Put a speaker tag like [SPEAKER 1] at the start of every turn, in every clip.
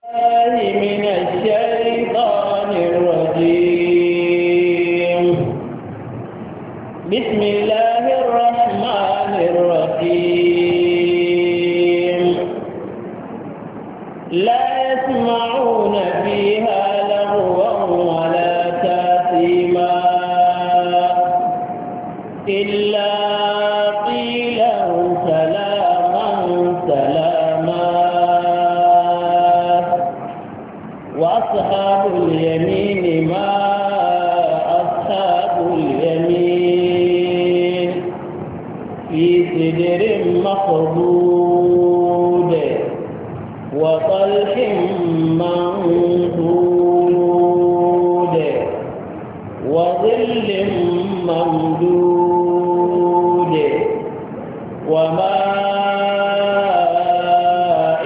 [SPEAKER 1] من الشيطان الرجيم. بسم الله الرحمن الرحيم. لا يسمعون فيها لغوا ولا تأثيما إلا قيلا سلاما سلاما. وأصحاب اليمين ما أصحاب اليمين في سدر مخضود وطلح منضود وظل ممدود وماء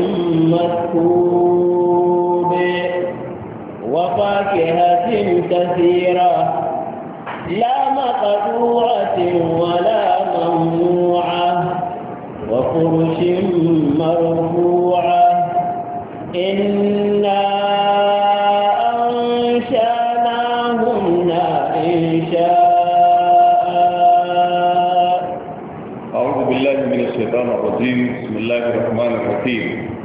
[SPEAKER 1] مسكوب وفاكهة كثيرة لا مقطوعة ولا ممنوعة وفرش مرفوعة. إنا أنشأناهن إنشاء.
[SPEAKER 2] أعوذ بالله من الشيطان الرجيم. بسم الله الرحمن الرحيم.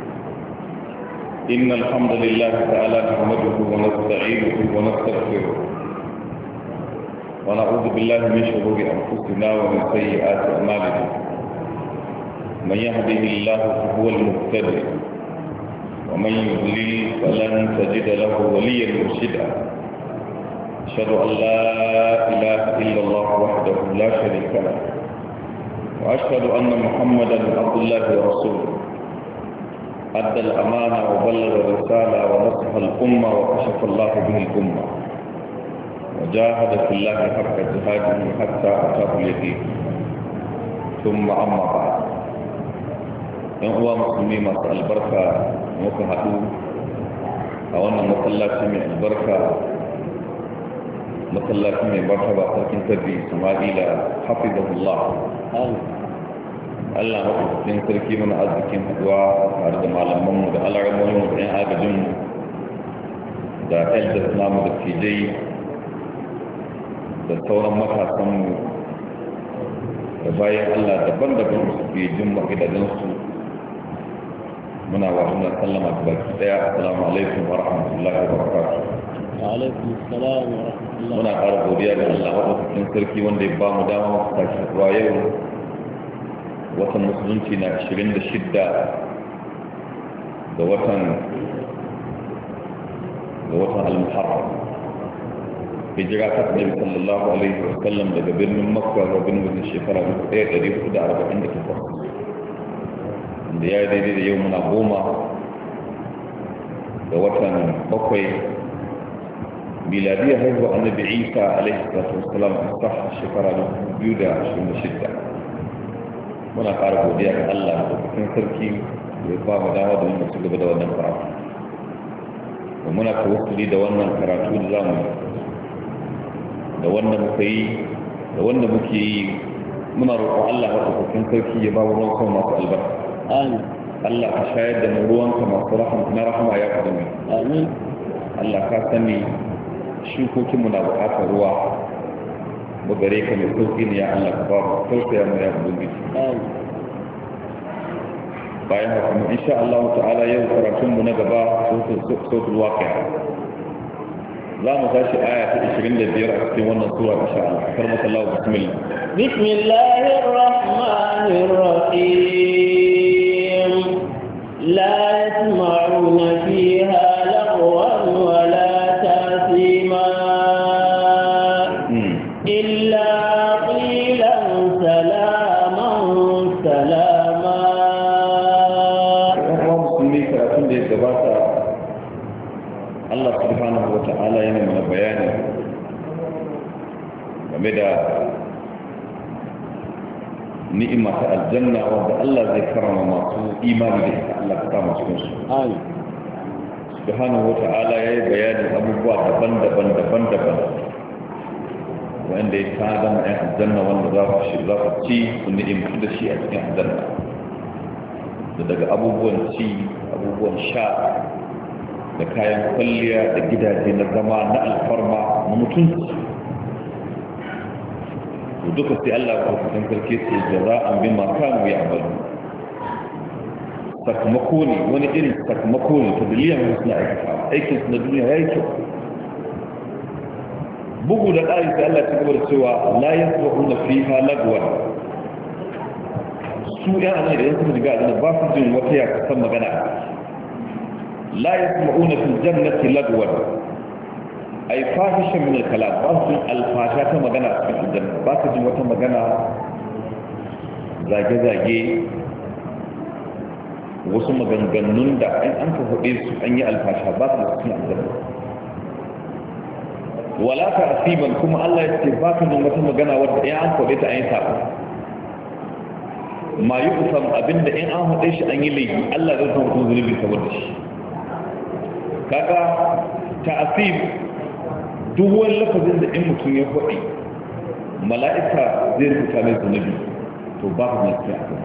[SPEAKER 2] إن الحمد لله تعالى نحمده ونستعينه ونستغفره ونعوذ بالله من شرور أنفسنا ومن سيئات أعمالنا. من يهده الله فهو المهتدي ومن يضلل فلن تجد له وليا مرشدا. أشهد أن لا إله إلا الله وحده لا شريك له وأشهد أن محمدا عبد الله ورسوله. أدى الأمانة وبلغ الرسالة ونصح الأمة وكشف الله به الأمة وجاهد في الله حق جهاده حتى أتاه اليقين. ثم أما بعد. ‘Yan uwa musulmi masu albarka muka haɗu a wannan masallaci mai albarka, masallaci mai martaba sarkin sabbi Isma'ila hafizahullah. Allah maɗaukakin sarki mana arzikin haɗuwa tare da malamanmu da alaramominmu da ‘yan agajinmu da elders namu da tijai da sauran matasanmu da bayan Allah daban-daban su ke jin magidajensu. muna wa Allah sallama da baki daya. Assalamu alaikum wa rahmatullahi wa barakatuh.
[SPEAKER 1] Wa alaikum assalam wa rahmatullahi.
[SPEAKER 2] Muna ƙara godiya ga Allah maɗaukakin sarki wanda ya ba mu dama mu tashi zuwa yau watan musulunci na 26 ga watan al-Muharram. Hijira ta Annabi sallallahu alaihi wa sallam daga birnin Makka zuwa birnin shekara 1448. da ya daidai da yau muna 10 ga watan 7 miladiyar haihuwa Annabi Isa alaihi salatu wassalam a sahih shekara 2026. muna ƙara godiya ga Allah da cikin sarki da ya ba mu dama da mu ci gaba da wannan karatu. muna tawassuli da wannan karatu da zamu da wanda muka yi da wanda muke yi. muna roƙon Allah da cikin sarki ya ba mu ruwan masu albarka.
[SPEAKER 1] Amin.
[SPEAKER 2] Allah ka shayar da mu ruwanka masu rahama ya kadami.
[SPEAKER 1] Amin.
[SPEAKER 2] Allah ka sani shukokinmu na buƙatar ruwa. mu gare ka mai sauƙi ne ya Allah ka ba mu tausaya mu ya ubangiji.
[SPEAKER 1] Amin.
[SPEAKER 2] bayan haka mu insha Allah ta'ala yau karatun mu na gaba sautul waqi'a. za mu tashi aya ta 25 a cikin wannan sura insha Allah. karmaka Allah bismillah.
[SPEAKER 1] Bismillahir rahmanir rahim. لا يسمعون فيها لغوا ولا تأثيما إلا قيلا سلاما سلاما.
[SPEAKER 2] Allah subhanahu wa ta'ala yana mana bayani game da ni'ima ta aljanna wanda Allah zai karama masu imani da ita. Allah ka kama cikin su.
[SPEAKER 1] Amin.
[SPEAKER 2] Subhanahu wa ta'ala yayi bayanin abubuwa daban-daban wanda ya tada ma ɗan aljanna wanda za ku ci su ni'imtu da shi a cikin aljanna. Da daga abubuwan ci, abubuwan sha, da kayan kwalliya da gidaje na zama na alfarma na mutunci to duka sai Allah ko kusan karke ce jaza'an bima kanu ya'malu sakamako ne wani irin sakamako ne ta dalilin wasu na aikata aikin su na duniya yayi kyau bugu da ƙari sai Allah ta gaba da cewa la yasma'una fiha lagwan su ya ne da yanzu daga aljanna ba su jin wata ya kasan magana la yasma'una fil jannati lagwan ay fahisha min al-kalam ba su alfasha ta magana a cikin aljanna ba su jin wata magana zage-zage wasu maganganun da an ka faɗe su an yi alfasha ba su da cikin aljanna wala ta asiban kuma Allah ya ce ba ka jin wata magana wadda in an faɗe ta an yi sabo ma yi kusan abinda in an haɗe shi an yi laifi Allah zai san mutum zunubi saboda shi kaga ta'asib duk wani lafazin da in mutum ya faɗi mala'ika zai rubuta mai zunubi to ba ka mai sai aka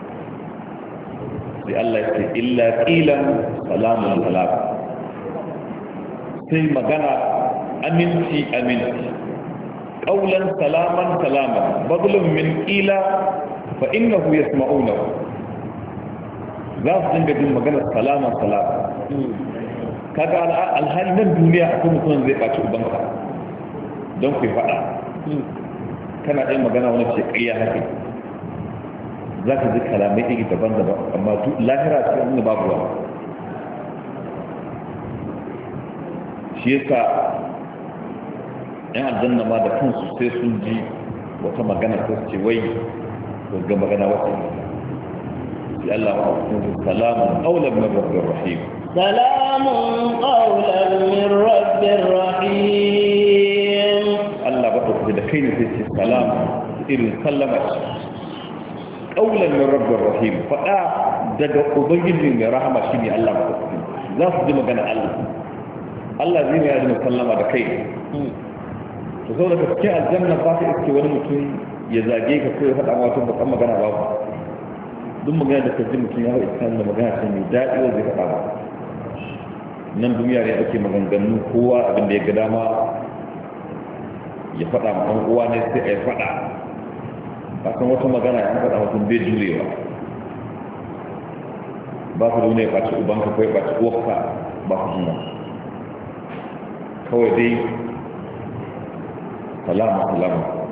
[SPEAKER 2] sai Allah ya ce illa qilan salamun salam sai magana aminci qawlan salaman badlun min qila fa innahu yasma'unahu za su dinga jin maganar salama kaga alhali nan duniya akwai mutum zai ɓaci ubanka don ku faɗa kana ɗin magana wani ce ƙayya haka za ka ji kalamai iri daban-daban amma lahira ce wani babu wani shi yasa yan aljanna ma da kansu sai sun ji wata magana ta ce wai ga magana wata sai Allah ma hukumu salamun qawlan min rabbir rahim
[SPEAKER 1] salamun qawlan min rabbir rahim
[SPEAKER 2] Allah ba ta da kai ne sai ce salam irin sallama qawlan min rabbir rahim fada daga ubangijin mai rahama shine Allah ba ta za su ji magana Allah zai mai yadda sallama da kai to sau da cikin aljanna ba ta iske wani mutum ya zage ka ko ya faɗa wata bakan magana ba duk magana da kaji mutum ya haɗa iskan da magana ce mai daɗi wa zai faɗa ba nan duniya ne ake maganganu kowa abinda ya ga dama ya faɗa ma ɗan uwa ne sai a yi faɗa ba san wata magana ya faɗa mutum bai jurewa ba ku duniya ba ci ubanka ko ya ba ci uwarka ba ku juna kawai dai salama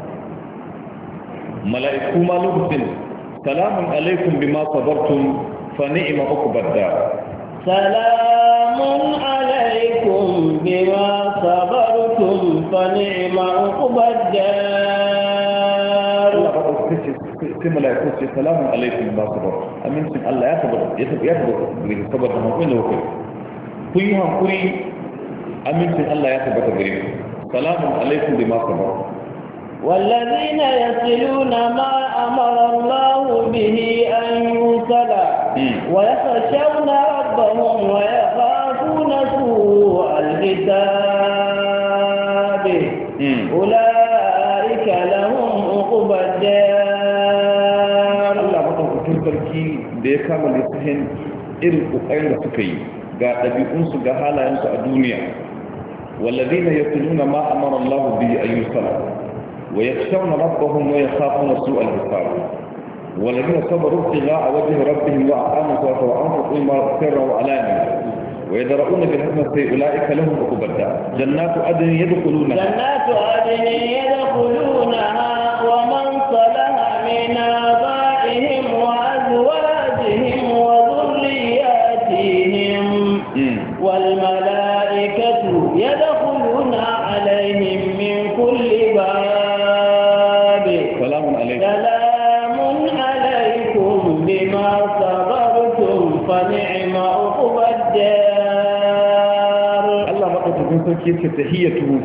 [SPEAKER 2] mala'iku ma lokacin salamun alaikum bima sabartum fa ni'ma uqbad dar
[SPEAKER 1] salamun alaikum bima sabartum fa ni'ma uqbad dar
[SPEAKER 2] sai mala'iku ce salamun alaikum bima sabartum amincin Allah ya tabbata gare ku saboda hankali da hukunci kun yi hankuri amincin Allah ya tabbata gare ku salamun alaikum bima sabartum
[SPEAKER 1] والذين يصلون ما أمر الله به أن يوصل ويخشون ربهم ويخافون سوء الحساب أولئك لهم عقبى الدار
[SPEAKER 2] الله مطلقين بركي بيكامل يسهن irin kokarin da suka yi ga ɗabi'unsu ga halayensu a duniya والذين يصلون ما أمر الله به أن يوصل ويخشون ربهم ويخافون سوء الحساب والذين صبروا ابتغاء وجه ربهم وأقاموا الصلاة وأنفقوا مما سرا وعلانية ويدرؤون بالحسنة أولئك لهم عقبى الدار جنات عدن يدخلونها ومن صلح من آبائهم وأزواجهم وذرياتهم والملائكة يدخلون عليهم من كل باب سلام عليكم بما صبرتم فنعم عقبى الدار الله مقصد كيف تحيتهم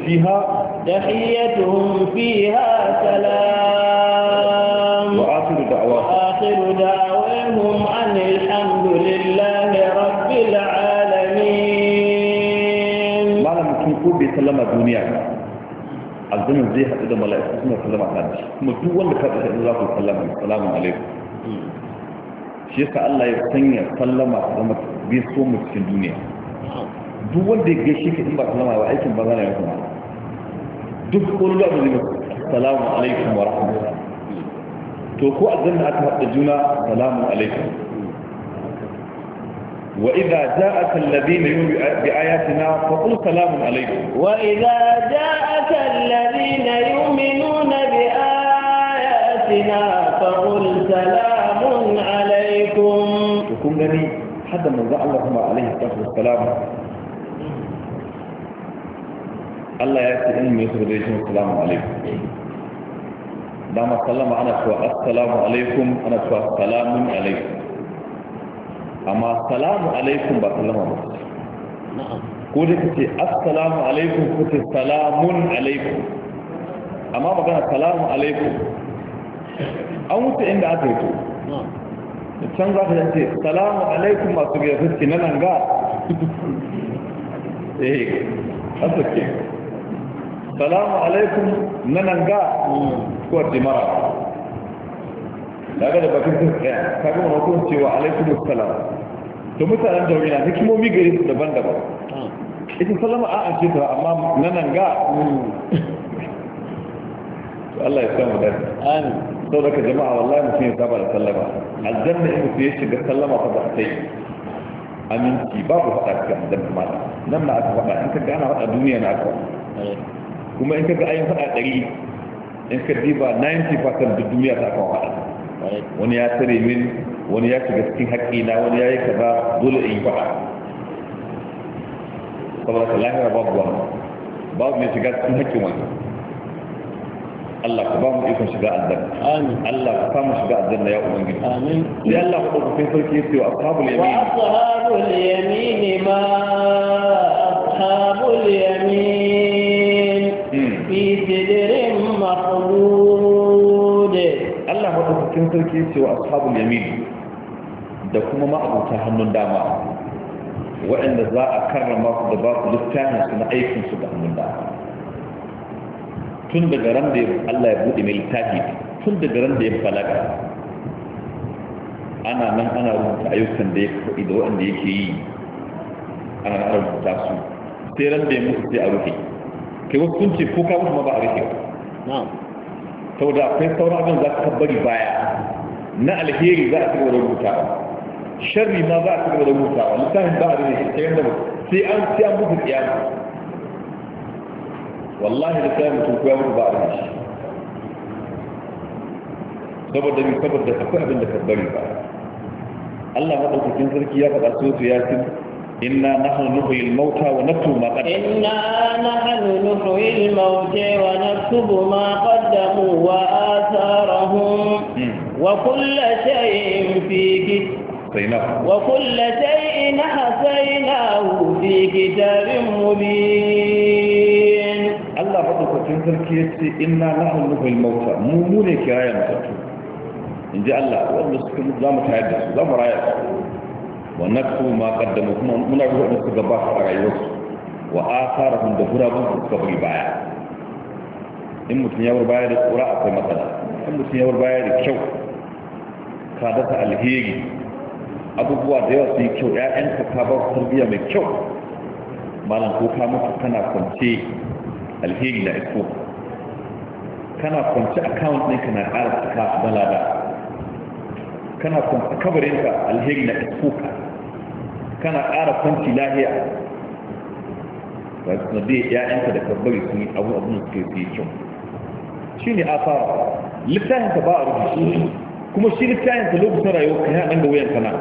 [SPEAKER 1] فيها سلام
[SPEAKER 2] وآخر
[SPEAKER 1] دعواهم أن الحمد لله رب العالمين
[SPEAKER 2] ما لم تكن بسلام الدنيا aljanna zai haɗu da mala'iku suna sallama ta da shi kuma duk wanda ka tsaye za ku sallama salamun alaikum shi yasa Allah ya sanya sallama ta zama bai so mu cikin duniya duk wanda ya gaishe ka in ba sallama ba aikin ba zana ya kuma duk wani abu zai assalamu alaikum wa rahmatullah to ko azanna aka haɗa juna salamu alaikum wa idza ja'aka alladhina yu'minuna bi ayatina faqul salamun alaikum
[SPEAKER 1] wa idza ja'aka alladhina yu'minuna bi ayatina faqul salamun alaikum
[SPEAKER 2] to kun gani hadda manzo Allah kuma alaihi wassalam Allah ya ce in mai su da shi assalamu alaikum dama sallama ana cewa assalamu alaikum ana cewa salamun alaikum amma salamu alaikum ba sallama ba ko da kace assalamu alaikum ko ce salamun alaikum amma magana salamu alaikum an wuce inda aka yi to can za ka ce salamu alaikum masu gaya fuski na nan ga haka ke salamu alaikum na nan ga kuwa jimara daga da bakin sun tsaya kaga wani hukun cewa alaikum salam to mutanen da wani na hikimomi gari su daban-daban ita salama a an ce ta amma na nan ga to Allah ya samu dace amin sau daga jama'a wallahi mutum ya saba da sallama aljanna in mutum ya shiga sallama ta ba sai aminci babu faɗa cikin aljanna mata nan na aka faɗa in ka ga ana faɗa duniya na aka kuma in ka ga ayin faɗa 100 in ka diba 90% da duniya ta aka faɗa wani ya tare min wani ya shiga cikin haƙƙina wani ya yi kaza dole in yi faɗa saboda ka lahira babu mai shiga cikin haƙƙin wani Allah ka ba mu ikon shiga aljanna amin Allah ka samu shiga aljanna ya ubangiji amin sai Allah ku dauka sarki yace wa ashabul yamin
[SPEAKER 1] wa ashabul yamin ma ashabul yamin fi sidrin mahdud
[SPEAKER 2] Allah ku dauka sarki yace wa ashabul yamin da kuma ma'abuta hannun dama waɗanda za a karrama su da ba su littafin su na aikin su da hannun dama tun daga ran da Allah ya buɗe mai littafi tun daga ran da ya balaga ana nan ana rubuta ayyukan da ya faɗi da waɗanda yake yi ana rubuta su sai ran da ya mutu sai a rufe kai wasu sun ce ko ka mutu ma ba a rufe saboda akwai sauran abin za ka bari baya na alheri za a ci gaba da rubutawa sharri ma za a ci gaba da rubutawa littafin ba a rufe ta yadda sai an buga kiyama wallahi da kai mutum kuwa mutu ba a rinshi saboda akwai abin da ka bari ba Allah maɗaukakin sarki ya faɗa sotu ya ce inna nahnu nuhyil mauta wa naktubu ma qaddamu
[SPEAKER 1] inna nahnu nuhyil mauta wa naktubu ma qaddamu wa atharahum wa kullu shay'in fi kitabin wa kullu shay'in hasaynahu fi kitabin mubin
[SPEAKER 2] Allah maɗaukakin sarki ya ce ina nahnu nuhyil mauta mu ne kiraya mutattu in ji Allah wanda suka mutu za mu tayar da su za mu raya su wa naktubu ma qaddamu kuma muna rubuta da su gabata a rayuwarsu wa atharahum da gurabun su suka bari baya in mutum ya bar baya da tsura akwai matsala in mutum ya bar baya da kyau ka dasa alheri abubuwa da yawa su yi kyau ƴaƴanka ka ba su tarbiyya mai kyau malam ko ka mutu kana kwance alheri na isko kana kwanci account ɗinka na ƙara cika balada kana kwanci kabarinka alheri na isko ka kana ƙara kwanci lahiya na dai ‘ya'yanka da kabbari sun yi abin da suke fi kyau shi ne asara littafinka ba a rubutu kuma shi littafinka lokacin rayuwa ka yi nan ga wuyan kana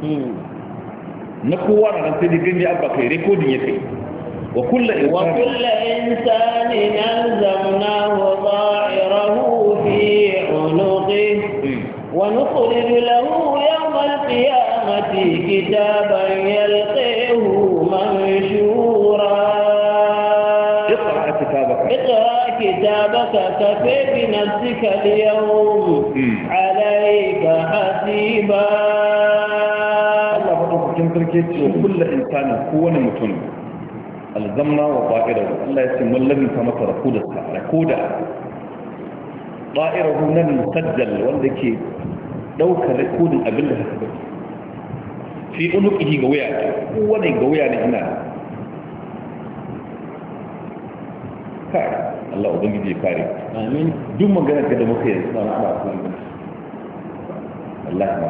[SPEAKER 2] na kowa na nan sai dai gani abba kai rekodin ya kai وكل
[SPEAKER 1] إنسان ألزمناه طائره في عنقه ونخرج له يوم القيامة كتابا يلقيه منشورا اقرأ كتابك كفى بنفسك اليوم عليك حسيبا
[SPEAKER 2] الله فضل كم تركيت وكل إنسان هو نمتن alzamna wa ta'irahu Allah ya ce mallamin ka masa rakoda ta'irahu nan musajjal wanda ke daukar rakodin abinda haka ba fi unuqihi ga waya kowane ga waya ne ina ubangiji ya kare
[SPEAKER 1] amin
[SPEAKER 2] duk magana ka da muka yi sana ana kuma Allah ma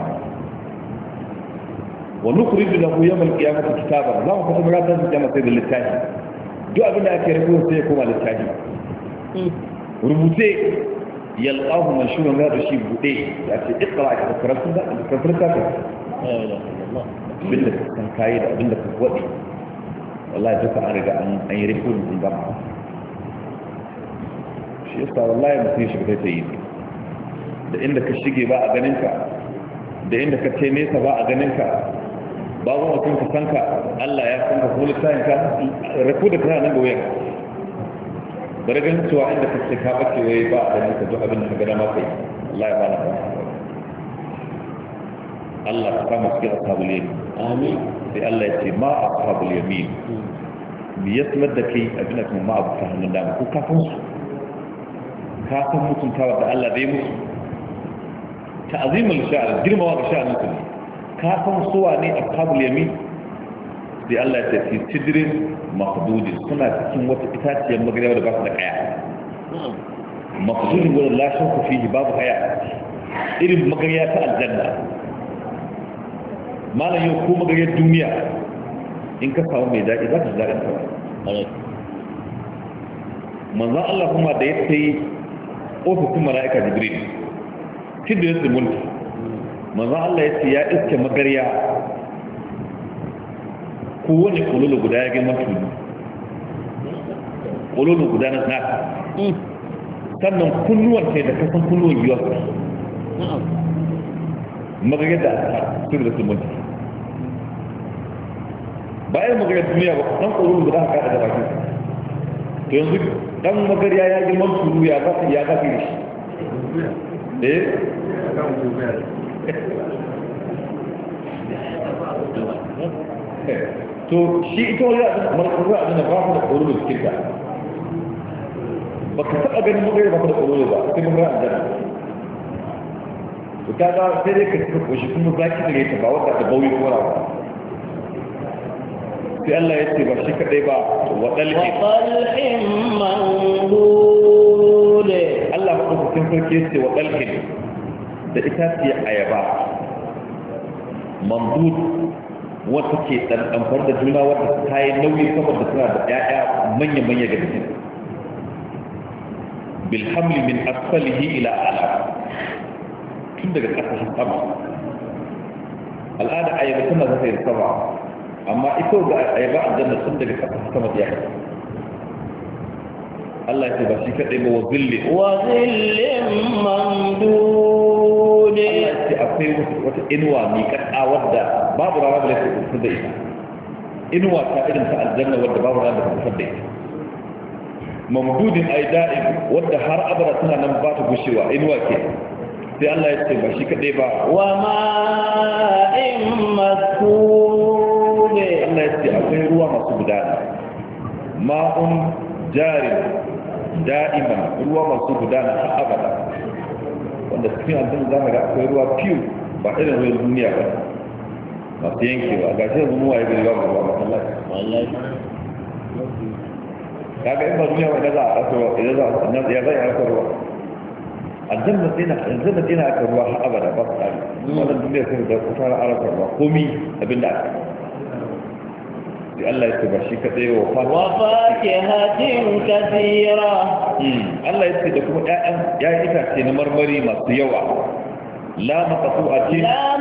[SPEAKER 2] wa nukhrij lahu yawm al-qiyamati kitaban za mu fata magana da jama'a sai da littafi duk abin da ake rubuta sai ya koma littafi rubuce yalqahu manshurun da shi bude ya ce iqra ka karanta da karanta ka abinda kan kai da abinda ka wadi wallahi duka an riga an yi rikon din gaba shi yasa wallahi mutum shi bai ta yi da inda ka shige ba a ganin ka da inda ka ce nesa ba a ganin ka babu mutum ka san ka Allah ya san ka kuma lissafin ka rako da kana nan ga wuyan bari ganin cewa inda ka ce ka bace wai ba a ganin ka duk abin da ka gada maka yi Allah ya ba na Allah ka kama cikin ashabul yamin
[SPEAKER 1] amin
[SPEAKER 2] sai Allah ya ce ma ashabul yamin bi yasmar da kai abin da kuma ma abu ta hannun dama ko ka san su ka san mutuntawa da Allah zai musu ta'zimul sha'ar girmawa ga sha'anin su ne ka san suwa ne ashabul yamin sai Allah ya ce sidrin mahdudin suna cikin wata itaciyar magana da ba su da kaya mahdudin wanda la shakku fihi babu kaya irin magana ta aljanna malam yau ko magariyar duniya in ka samu mai daɗi za ka ji daɗin kawai manzan Allah kuma da ya sai ofisin mala'ika jibril tun da ya su mulki manzan Allah ya ce ya iske magariya kowane kololo guda ya girma tuni kololo guda na nasa sannan kunnuwan sai da kasan kunnuwan yiwa magariyar da aka tun da su mulki bayan magariyar duniya ba dan kololo guda aka kada da bakin to yanzu dan magariya ya girma tunu ya za ya gafi da shi to shi ita wani marƙarwa abin da ba ku da kololo cikin ta ba ka taɓa ganin magariya ba ku da kololo ba sai magariya a jana to ta ga sai dai ka cika koshi kuma zaki da ta ba wata da bauyi ko rawa sai Allah ya ce ba shi kadai ba wa dalhin
[SPEAKER 1] mandud
[SPEAKER 2] Allah ba ku cikin sarki ya ce wa dalhin da ita ce ayaba mandud wata ke dan amfar da juna wata ta yi nauyi saboda suna da ƴaƴa manya-manya ga jikin bil hamli min asfalihi ila a'la tun daga ƙasashen sama al'ada ayyaba tana zata yi sama amma ito ga ayyaba a janna tun daga ƙasashen sama da yaka Allah ya ce ba shi kaɗai ba wa zillin mamdud Allah ya ce akwai wata inuwa mai ƙaƙa wadda babu rana da laifin kusur da ita inuwa ta irin ta aljanna wadda babu rana da kusur da ita mamdudin ai da'im wadda har abada tana nan ba ta gushewa inuwa ke sai Allah ya ce ba shi kaɗai ba
[SPEAKER 1] wa ma'in maskud
[SPEAKER 2] Allah ya ce akwai ruwa masu gudana ma'un jarin da'iman ruwa masu gudana har abada wanda cikin aljanna za ka ga akwai ruwa fiye ba irin ruwan duniya ba masu yankewa ga shi yanzu muwa ya gari ba ruwa masallaci kaga in ba duniya ba za a rasa idan za a ya zai rasa ruwa aljanna tsina aka ruwa har abada ba su tsari wannan duniya sai da kusa a rasa ruwa komi abinda aka sai Allah ya ce ba shi kaɗai wa
[SPEAKER 1] fakihatin kathira
[SPEAKER 2] Allah ya ce da kuma ƴaƴan itace na marmari masu yawa la maqtu'atin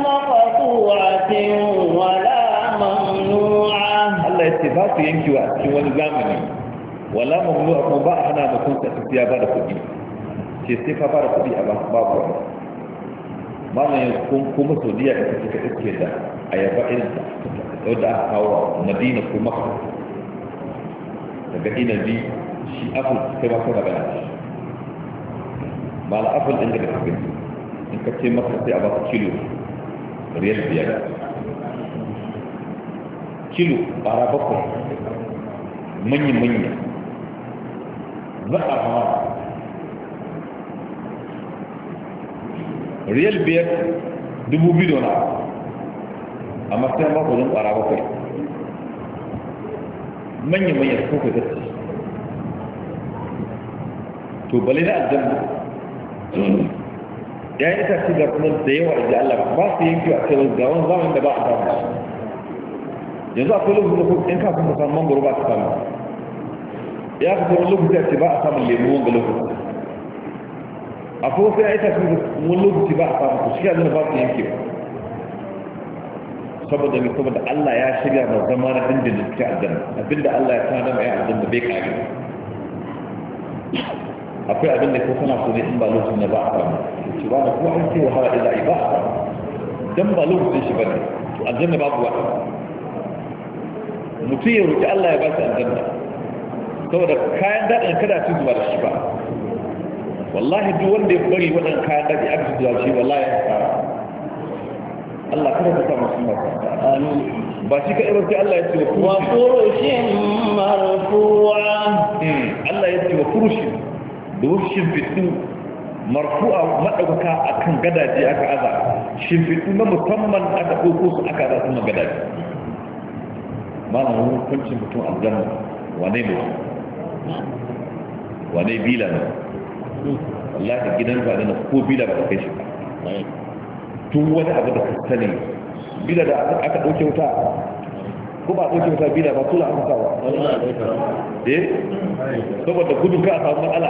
[SPEAKER 2] wa la mamnu'a Allah ya ce ba su yankewa a cikin wani zamani wala mamnu'a kuma ba a hana mutum ta tafiya ba da kuɗi ce sai ka fara kuɗi a babu wani malam yanzu kuma saudiya da suka iske da ayaba irin ta wadda aka kawo madina ko maka daga inabi shi apple kai ba kuma gana shi ba la apple ɗin daga kafin in ka ce maka sai a baka kilo riyal 5 kilo bara bakwai manya-manya za a fama riyal 5 2,000 na amma sai ba ku zan tsara bakwai manya-manya su kuka tattaci to bale na aljanna ya yi itace ga kuma da yawa inda Allah ba su yanki a kai ga wani zamanin da ba a samu yanzu akwai lokacin da kuma in ka kuma samun mangoro ba ta samu ya ka sai wani lokaci a ce ba a samun lemu wanga lokaci akwai wasu ya itace da wani lokaci ba a samu ku shi yanzu ba su yanki ba saboda mai saboda Allah ya shirya da zama na dindin da suke aljanna abinda Allah ya tana mai aljanna bai kare akwai abin da ko kana so ne in ba lokacin da ba a samu shi ba da kuma an ce wahala da za'i ba a samu dan ba lokacin shi bane to aljanna babu wa mutum ya roki Allah ya ba shi aljanna saboda kayan daɗin kada ci zuwa da shi ba wallahi duk wanda ya bari waɗannan kayan daɗi aka ci zuwa shi wallahi ya fara Allah kada ka samu su masu amin ba shi ka irin sai Allah ya ce wa
[SPEAKER 1] furushin marfu'a
[SPEAKER 2] Allah ya ce wa furushin da wasu shimfiɗu marfu'a maɗaukaka a kan gadaje aka aza shimfiɗu na musamman aka ɗauko su aka aza suna gadaje malamin hukuncin mutum aljanna wane mutum wane bila ne wallahi gidan ba na ko bila ba ta kai shi ba tun wani abu da ka sani bila da aka ɗauke wuta ko ba ɗauke wuta bila ba tula aka sawa saboda gudun ka a samu matsala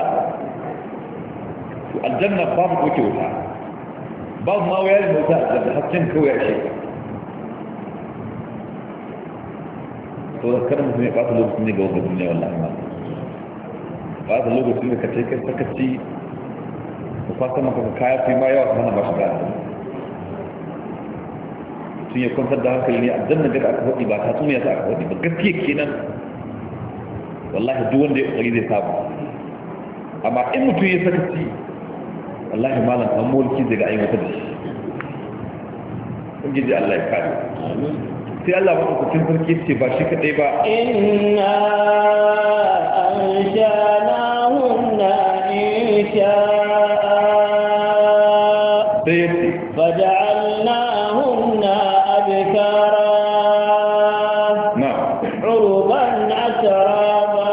[SPEAKER 2] to aljanna babu ɗauke wuta babu ma wayar da wuta aljanna hasken kawai a shekar to da kada mutum ya ɓata lokacin ne ga wanda duniya wallahi ma ɓata lokacin da ka ce kai sakaci da kwasa maka kaya fi ma yawa kana ba shi gada sun ya kwantar da hankali ne aljanna da aka faɗi ba ta tsuniya ta aka faɗi ba gaskiya kenan wallahi duk wanda ya ƙwari zai samu amma in mutum ya sakaci wallahi malam an mulki daga aiwatar da shi ubangiji Allah ya kare sai Allah ba ku cikin sarki ce ba shi kadai ba
[SPEAKER 1] inna anshanahunna insha'a
[SPEAKER 2] sai yace
[SPEAKER 1] faja'alnahunna abkara
[SPEAKER 2] na
[SPEAKER 1] urban atraba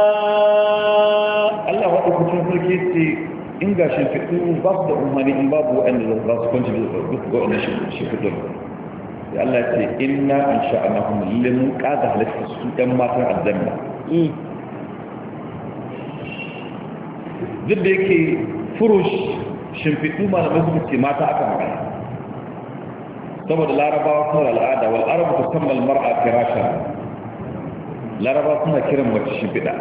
[SPEAKER 2] Allah ba ku cikin sarki ce in ga shi fitu ba su da umarni in babu wanda za su kwanci duk ga wannan shi fitu ya Allah ce inna in sha'anahum limun qada halatta su ɗan matan aljanna duk da yake furush shimfiɗu malamai suka ce mata aka magana saboda larabawa suna al'ada wal arabu tusamma al mar'a firashan larabawa suna kiran mace shimfiɗa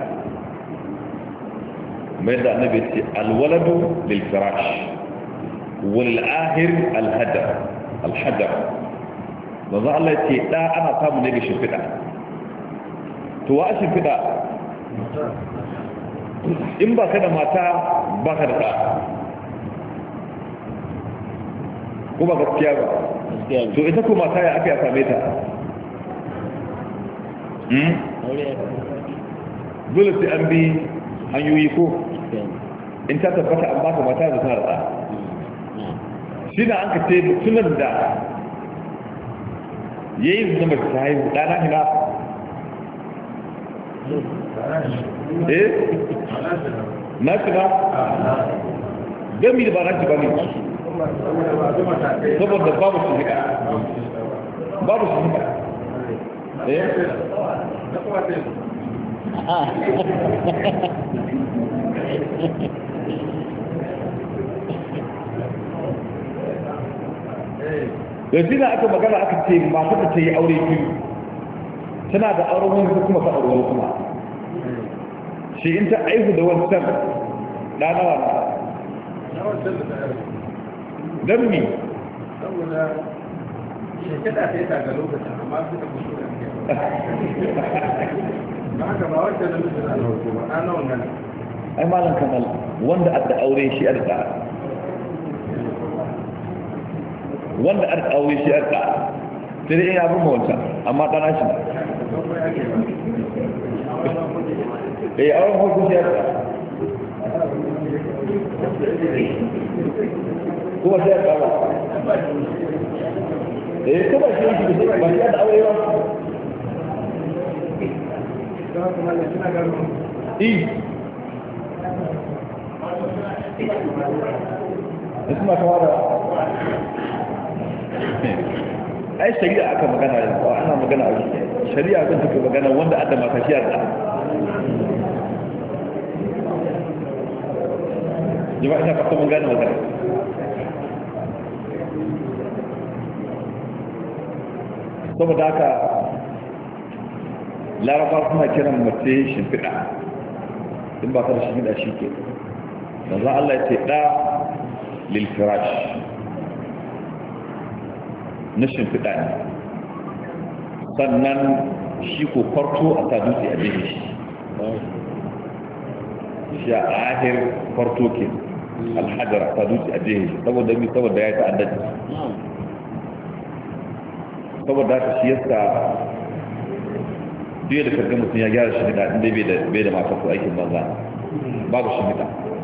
[SPEAKER 2] mai da annabi ce al waladu lil firash wal ahir al hadar al hadar manzo Allah ce da ana samu ne ga shimfiɗa to wa shimfiɗa in ba ka da mata ba ka da ɗa ko ba gaskiya ba to ita ko mata ya aka ya same ta dole sai an bi hanyoyi ko in ta tabbata an baka mata da ta da shi na an ka ce tunan da ya yi zama ta haihu ɗana hina na shi ba gami da ba na shi ba ne saboda babu su hika babu su hika yanzu da aka magana aka ce masu da ta yi aure biyu tana da auren wani kuma ta aure kuma shi in ta aihu da wancan ɗanawa don mi
[SPEAKER 3] saboda shekada ta yi daga lokacin amma su da kusur da ke ba haka ba wacce da mutu da alhauko ba ɗana wannan
[SPEAKER 2] ai malam kamal wanda adda aure shi adda wanda adda aure shi adda sai dai ina abin wancan amma ɗana shi auren hukun shi adda kuma sai adda ba kuma shi yanki ba shi adda aure ba suna kawo da ai shari'a aka magana yanzu ana magana a shari'a kan take magana wanda adda mata shi yarda jama'a ina fata mun gane magana saboda haka laraba suna kiran mace shimfiɗa in ba ka da shimfiɗa shi ke yanzu Allah ya ce ɗa lilfirash na shimfiɗa ne sannan shi ko kwarto a sa dutse a jihe shi a ahir kwarto ke alhajar a sa dutse a jihe saboda ya yi ta'addaci saboda haka shi yasa duk da karga mutum ya gyara shi da inda bai da mata ko aikin banza babu shi gida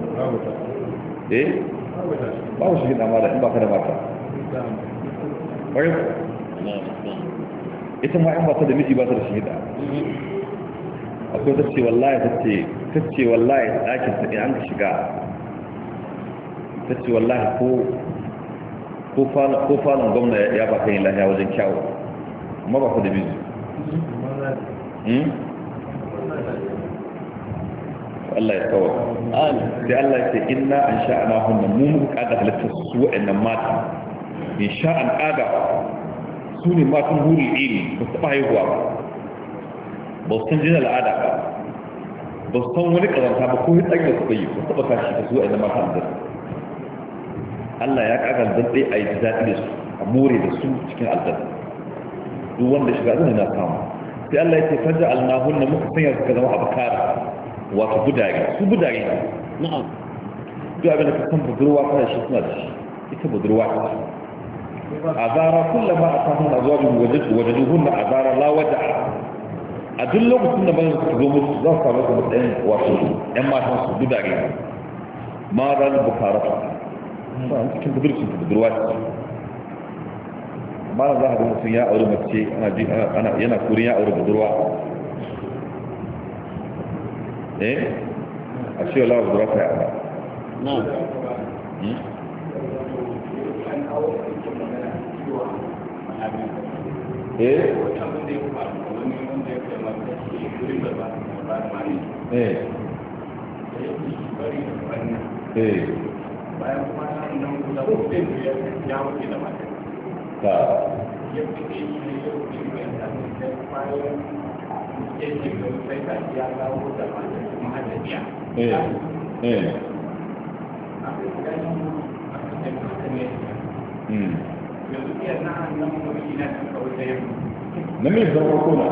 [SPEAKER 2] babu shi gida ma da in baka da mata ƙwarai ita ma in ba ta da miji ba ta da shi gida akwai ta ce wallahi ɗakin ta in an ka shiga ta ce wallahi ko falon gwamna ya ba ka yin lahiya wajen kyawu amma ba ku da miji Allah ya kawo sai Allah ya ce inna an sha'ana hunna mu muka kada halittar su wa'annan mata in sha'an kada su ne matan hurul ilmi ba su taɓa haihuwa ba su san jin al'ada ba su san wani ƙazanta ba ko hitsari da suka yi ba su taɓa tashi da su wa'annan matan da Allah ya kaga aljanna a yi daɗi da su a more da su cikin aljanna duk wanda shiga zai na samu sai Allah ya ce fajja alnahunna muka sanya suka zama abkara wato budare su budare na'am duk abin da ka san budurwa ta shi suna da shi ita budurwa ta azara kullama atahun azwajun wajaduhunna azara la wada'a a duk lokacin da bayan su zo musu za su samu su matsayin wato yan matan su budare ma za su bukara ba cikin budurcin budurwa ta ba za a ga mutum ya auri mace yana kurin ya auri budurwa a ce wala budurwa ta yaba
[SPEAKER 3] bayan kwana nan guda ko ya wuce da mata
[SPEAKER 2] ka
[SPEAKER 3] yadda ke yi ne yau ke yi da bayan yake da sai ta ya dawo da mata kuma hada biya yanzu iya na nan kuma ina da kawai da yau
[SPEAKER 2] na mai zama kuna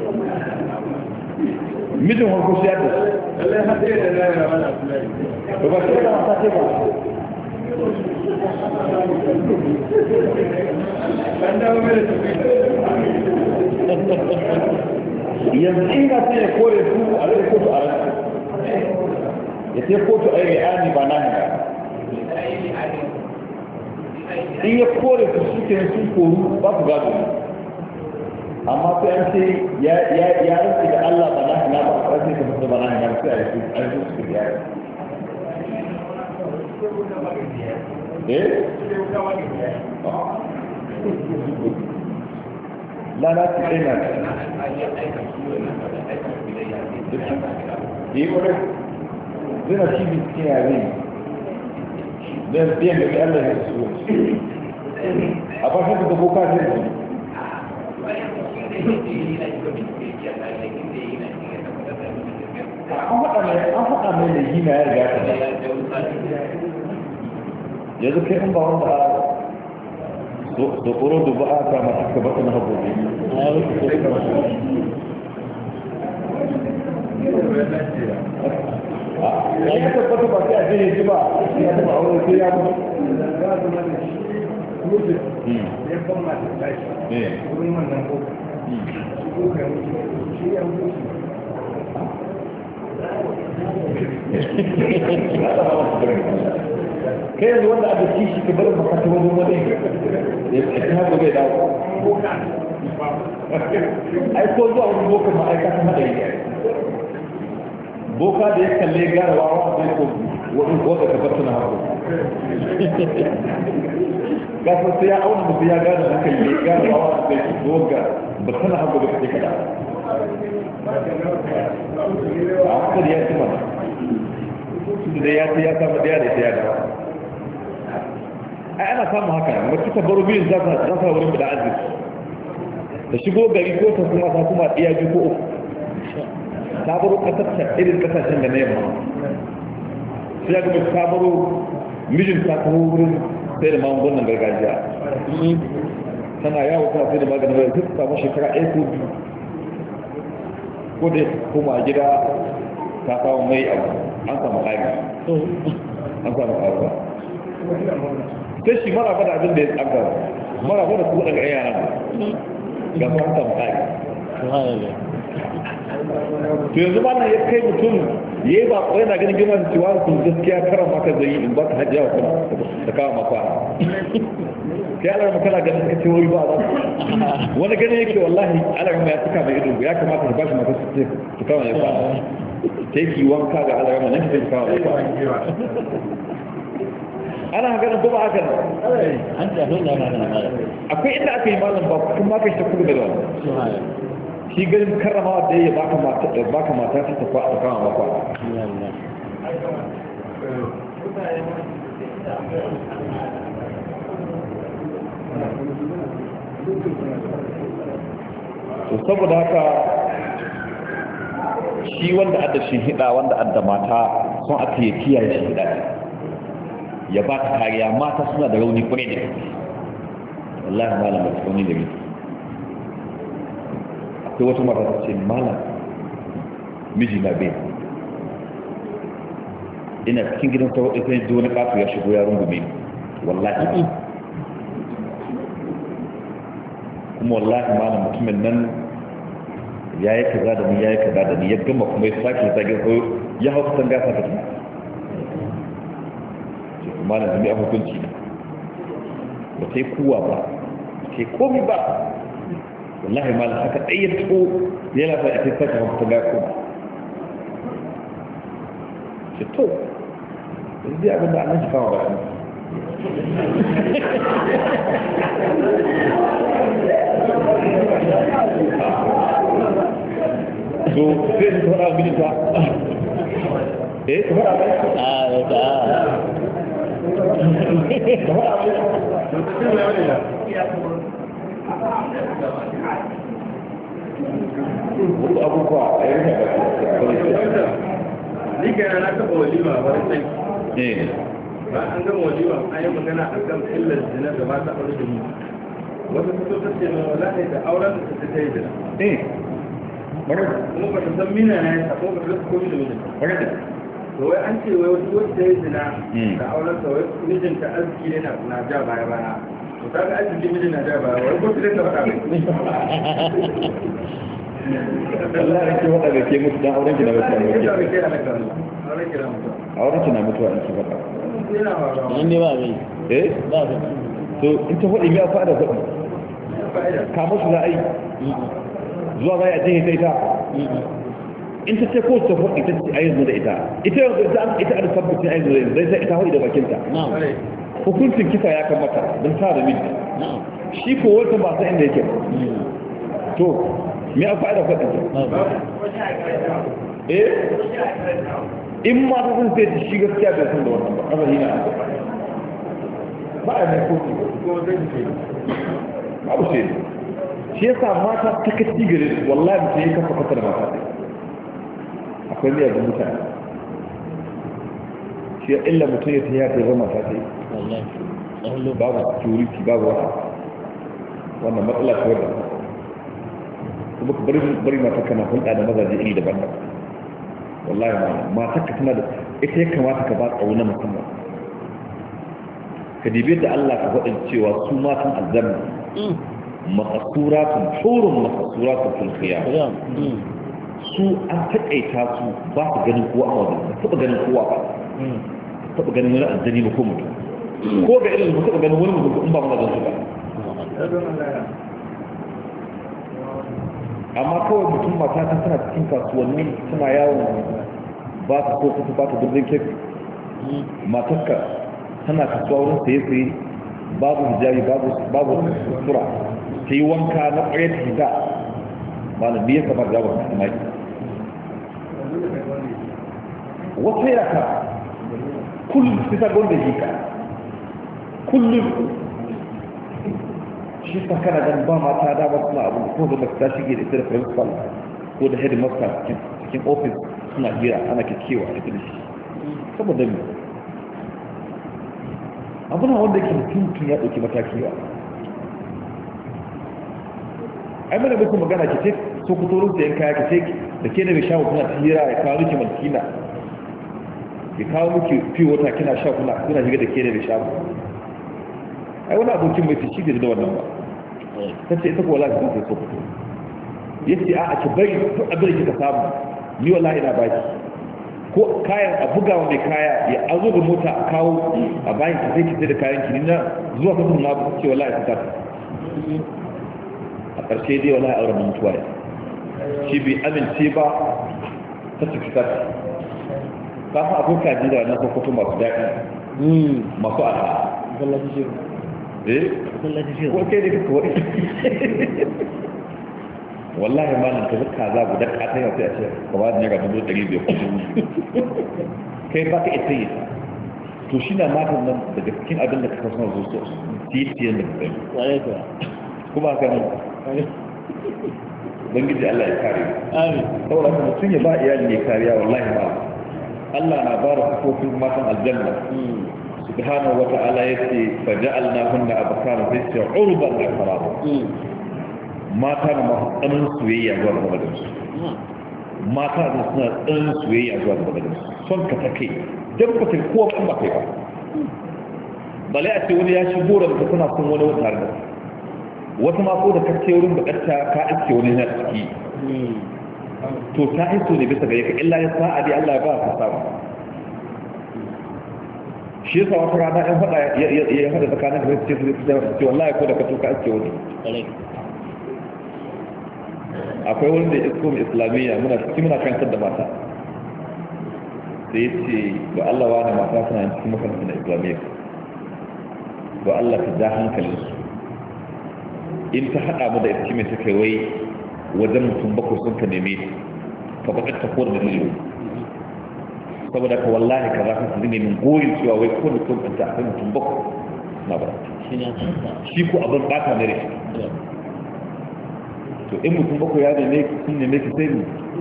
[SPEAKER 2] mijin harko shi yadda
[SPEAKER 3] lallai har sai da zai rama da
[SPEAKER 2] ba ba sai da mata ce ba
[SPEAKER 3] an dawo mai da tafi
[SPEAKER 2] yanzu ina sai ya kore su a rai kotu a rai ya sai kotu a yi ani ba na hana in ya kore su shi ke sun koru ba su gado amma sai an ce ya rantsi da Allah ba na hana ba a ƙarfi ka mutu ba na hana sai a yi su biya lalaci ɗaya na yi ƙwarai zina shi bikin yare don biyan da Allah ya su a fashin da boka zai su an faɗa mai da yi na ya riga ta yanzu kai an ba wanda da ƙoro da ba a kama aka bata na haɓoɓi ya yi tabbata ba sai a je ya ji ba ya taɓa aure sai ya mutu
[SPEAKER 3] ya ban masu tashi wurin wannan kofa ko ka mutu shi ya mutu
[SPEAKER 2] kai yanzu wanda aka kishi ka bar makata wani wani ya ta haɗu bai dawo ai ko zuwa wani bokan ma'aikata haɗa yi boka da ya kalle garawa wa zai ko wanda ka fattuna haku gasar sai ya auna mutum ya gane hankali ya garawa wa zai ko wanda ba tana haku da kake kada a haka da ya ci mana da ya ci ya samu daya da ya dawa ai ana samun haka mace ta baro biyun za ta wurin da arziki ta shigo gari ko ta kuma iya biyu ko uku ta baro kasar irin kasashen da na yamma sai ya gaba ta baro mijin ta kawo wurin sai da magungunan gargajiya tana yawo tana sai da maganin bai duk samu shekara ɗaya ko biyu ko da kuma gida ta samu mai abu an samu ƙari an samu ƙaruwa sai shi mara bada abin da ya tsaka mara bada su daga yara ga su an samu ƙari to yanzu ba na ya kai mutum ya yi baƙo yana ganin girma da cewa sun gaskiya karan maka zai yi in ba ka hajjiya wa kuma da kawo makwa kai alarma kana ganin ka ce wuri ba za wani ganin yake wallahi alarma ya suka mai ido ya kamata ta ba shi maka su kawo ya kwa ta yi wanka ga alarma nan ka kawo ya kwa ana ganin kuma haka
[SPEAKER 1] an tafi da haka na
[SPEAKER 2] akwai inda aka yi malam ba kuma ka shi ta kudu da wani shi ganin karrama da ya baka mata ta tafa a kama makwa to saboda haka shi wanda adda shi hida wanda adda mata sun aka yi kiyaye shi hida ya ba ta kariya mata suna da rauni kwarai da gaske wallahi malam ba su rauni da gaske akwai wata mata ta ce malam miji na bai ina cikin gidan ta wadda sai ji wani kafu ya shigo ya rungume wallahi kuma wallahi malam mutumin nan ya yi kaza da ni ya yi kaza da ni ya gama kuma ya sake zagin ko ya hau kusan gasa ta ce malam da mai a hukunci na ba sai kuwa ba sai komi ba wallahi malam haka ɗayyar to ya lafa a sai sake hau kusan gasa kuma ce to yanzu zai abinda an shi kama ba so sai su faɗa minita su faɗa mai wasu abubuwa a yi
[SPEAKER 3] ni gana na taɓa walima a wani sai ba an gama walima an yi magana a kan illar zina da mata aure da mu wasu fito ta ce mai wala ne da auren da ta yi zina kuma ba ta san mina na ya ko ba ta rasa komi da mijin to wai an ce wai wasu wacce ta yi zina da auren sa wai mijinta arziki ne na ja baya baya to ta ga arziki mijin na ja baya wai ko ta rinka faɗa mai
[SPEAKER 2] Allah ya ke waɗa da ke mutu don auren ki na mutuwa ne ke auren ki na mutuwa in ki faɗa
[SPEAKER 1] in ne ba mai ba su
[SPEAKER 2] to in ta faɗi ya fada faɗi kama su za a yi zuwa za a jihe ta ita in ta ce ko ta faɗi ta ce a yanzu da ita ita a da sabbacin a yanzu da yanzu zai ita faɗi da bakinta hukuncin kisa ya kamata don sa da miji shi ko wata ba sa inda yake to me a fa'ida faɗin in ma ta sun sai ta shi gaskiya bai san da wannan ba ƙasa yi na ba a mai kofi babu sai shi yasa mata ta kaci gare su wallahi mutum ya kafa kasa da mata ɗai akwai miyar da mutane shi ya illa mutum ya tafiya ta zama mata ɗai babu security babu wata wannan matsala ta wadda kuma ka bari matakka na hulɗa da mazaje iri daban-daban wallahi matakka tana da ita ya kamata ka ba tsawo na musamman ka dibe da Allah ka faɗin cewa su matan aljanna makasuratun shurun makasuratun fil khiyam su an taƙaita su ba su ganin kowa a wajen ba taɓa ganin kowa ba taɓa ganin wani aljani ba ko mutum ko ga irin ba taɓa ganin wani mutum in ba mu da su ba amma kawai mutum mata ta tana cikin kasuwanni tana yawon ba ta so kusa ba ta birnin kefi matakka tana kasuwa wurin saye-saye babu hijabi babu sutura ta yi wanka na ƙwayar ta hita ba na biya kamar da ba ta maki wata yaka kullum su ta gwanda jika kullum shi ta kana gan ba mata dama suna abu ko da ta shige da ita da principal ko da headmaster cikin office suna hira ana kekewa ita da shi saboda mai abu na wanda ke mutum ya ɗauki mataki ba ai mana muku magana ke ce so ku toro sayan kaya ke ce da ke da mai sha kuna ta hira ya kawo miki malkina ya kawo miki fiye wata kina sha kuna shiga da ke da mai sha ai wani abokin mai shi da wannan ba ta ce ita ko wala ta so ku toro ya ce a ki bari duk abin da kika samu ni wallahi ina baki ko kayan a bugawa mai kaya ya azo da mota a kawo a bayan ka sai ki sai da kayan ki na zuwa kafin na ce wallahi ta tafi a ƙarshe dai wallahi auren mutuwa ya shi bai amince ba ta tafi tafi ta fa akwai kaji da na sokoto masu daɗi masu arha ko kai da kaka wani wallahi ma nan ka zuka za guda ƙata yau sai a ce ka ba da naira 500 kai ba ka ita yi to shi na matan nan daga cikin abin da ka kasu na zuwa titiyan da ka gani kuma ka nan bangiji Allah ya kare saboda kuma mutum ya ba iyali ne kariya wallahi ma Allah na ba da kafofin matan aljanna subhanahu wa ta'ala yace faja'alnahunna abkara sai ce urban al-farab mata da masu tsanin soyayya zuwa gaba da su mata da suna tsanin soyayya zuwa gaba da su son ka ta kai don ka ta kowa kan ba kai ba bale a ce wani ya shigo da ka suna son wani wata da wata mako da kacce wurin bukatta ka iske wani na ciki to ta iso ne bisa gare ka illa ya sa'a dai Allah ya ba ka samu shi yasa wata rana in faɗa ya haɗa tsakanin da su ce wallahi ko da ka to ka iske wani akwai wani da isko mai islamiyya muna kantar da mata da ya ce ga Allah wani mata suna yin cikin makarantar da islamiyya ga Allah ka ja hankalinsu in ta haɗa mu da ita mai ta kai wai wajen mutum bakwai sun ka neme ka bakar ta kowar da dalilu saboda ka wallahi ka za ka su nemin goyin cewa wai ko mutum ɗanta akwai mutum bakwai na bara shi ko abin ɓata ne rishi to in mutum bakwai ya neme sun neme ki sai mu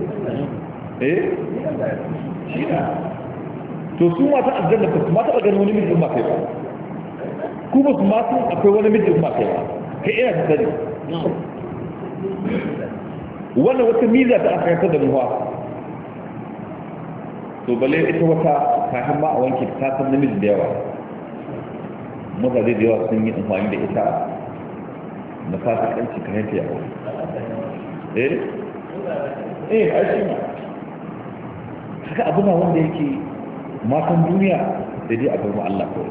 [SPEAKER 2] shi na to su mata aljanna ba su ma taɓa ganin wani mijin ma kai ba ku ba su ma sun akwai wani mijin ma kai ba kai ina da sani wannan wata miza ta aka yantar da muwa to bale ita wata kafin ma a wanke ta san namiji da yawa mazaje da yawa sun yi amfani da ita na fasikanci kan yanke yawo a shi ma haka abuna wanda yake matan duniya da dai a bar Allah kawai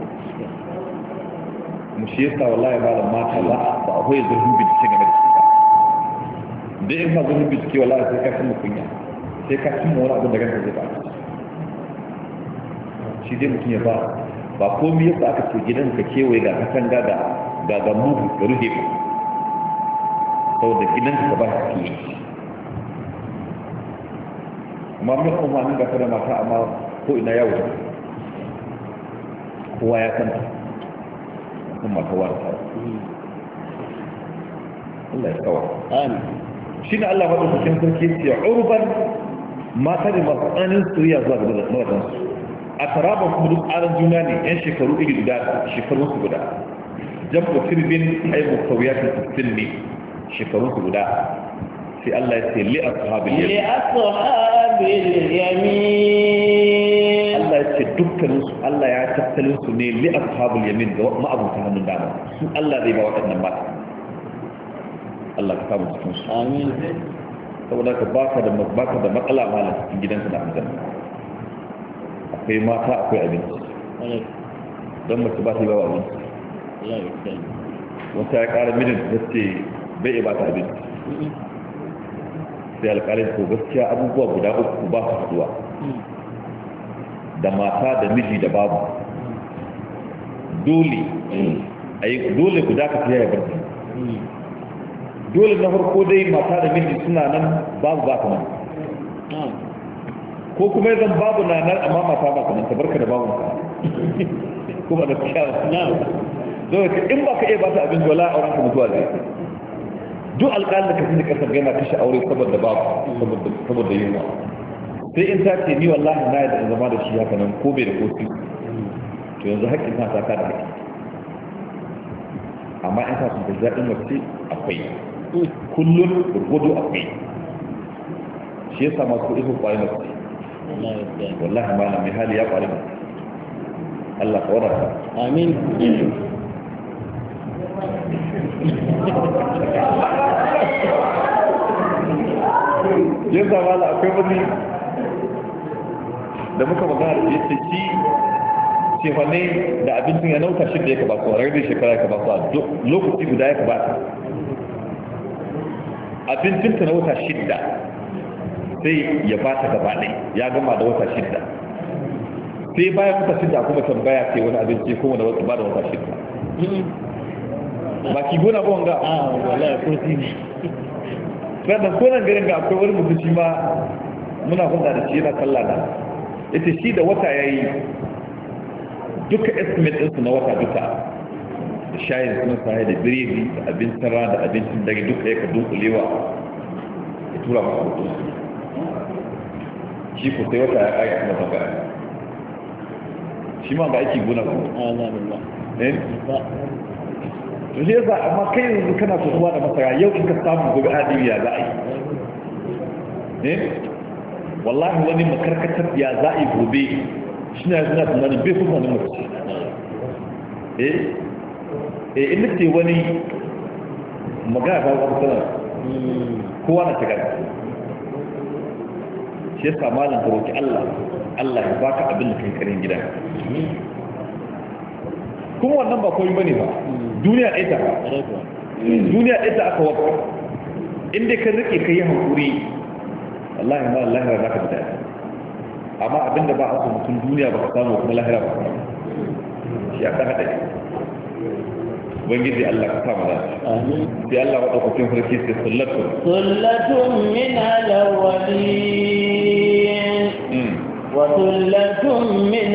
[SPEAKER 2] mu shi yasa wallahi ba da mata ba a hoye zurfin bincike game da su ba da in ma zurfin bincike wallahi sai ka cimma kunya sai ka cimma wani abin da ganta zai ba shi dai mutum ya ba komi yasa aka ce gidan ka kewaye ga katanga ga muhu ga ruhe ba saboda gidan ka ba ka ke amma mai umarnin ga da mata amma ko ina yawo kowa ya kanta kuma mata wata Allah ya kawo shi ne Allah faɗin cikin sarki ce urban mata da masu tsanin soyayya zuwa ga mazajensu a taraban kuma duk tsarin juna ne yan shekaru iri guda shekarun su guda jambo firbin aibu kauyatin sittin ne shekarun su guda sai Allah ya ce li ashabil yamin Allah ya ce dukkanin su Allah ya tattalin su ne li ashabil yamin ga ma'abuta hannun dama su Allah zai ba waɗannan ba Allah ka samu cikin su amin saboda ka baka da matsala malam cikin gidanka da aljanna akwai mata akwai abinci don mace ba ta yi ba abinci wata ya ƙara mijin ta ce bai ba ta abinci sai alƙalin ko gaskiya abubuwa guda uku ba su haduwa da mata da miji da babu dole guda ka fiye ya barci dole na farko dai mata da miji suna nan babu ba nan ko kuma yanzu babu na nan amma mata ba nan ta barka da babu ka kuma da kyawu don in ba ka iya ba ta abin wala auren ka mutuwa zai duk alƙalin da ka fi da ƙasar gana kashe aure saboda babu saboda yunwa sai in ta ce ni wallahi na yadda in zama da shi haka nan ko bai da kotu to yanzu haƙƙin ta ka da haƙƙi amma in ta sun da zaɗin mace akwai kullum gurgudu akwai shi yasa masu ihun ƙwari mace wallahi malam mai hali ya ƙwari mace Allah ka wadata
[SPEAKER 1] amin
[SPEAKER 2] yin zamana akwai wani da muka magana da yake ci cefane da abincin ya nauta shi da ya kaba su a rarrabe shekara ya kaba su a lokaci guda ya kaba abincinta na wata shidda sai ya ba ta gaba ɗai ya gama da wata shidda sai bayan wata shidda kuma tambaya ce wani abinci kuma da ba da wata shidda ba ki gona ba wanga
[SPEAKER 1] a wala ko shi ne
[SPEAKER 2] sannan konan garin ga akwai wani mutum shi ma muna hulɗa da shi yana kalla da ita shi da wata ya yi duka estimate ɗinsu na wata duka da shayin suna sahi da biredi da abincin rana da abincin dare duka ya ka dunkulewa ya tura masu hoton shi ko sai wata ya ƙaya kuma zanga shi ma ga aiki gona ko to shi yasa amma kai yanzu kana kusuwa da masara yau in ka samu gobe adiri ya za a yi wallahi wani makarkatar ya za a yi gobe shi na yanzu na tunanin bai kuma wani mace in ce wani magana ta wata sanar kowa na ta gani shi yasa malin ka roki Allah ya baka abin da kai karin gida kuma wannan ba koyi bane ba duniya ɗaya ta aka waka inda ka rike ka yi hankuri wallahi ma lahira za ka fita amma abinda ba a so mutum duniya ba ka samu kuma lahira ba ka shi a ta haɗa ubangiji Allah ka kama da sai Allah wa ɗaukakin farki sai
[SPEAKER 1] sullatun min alawwalin wa sullatun min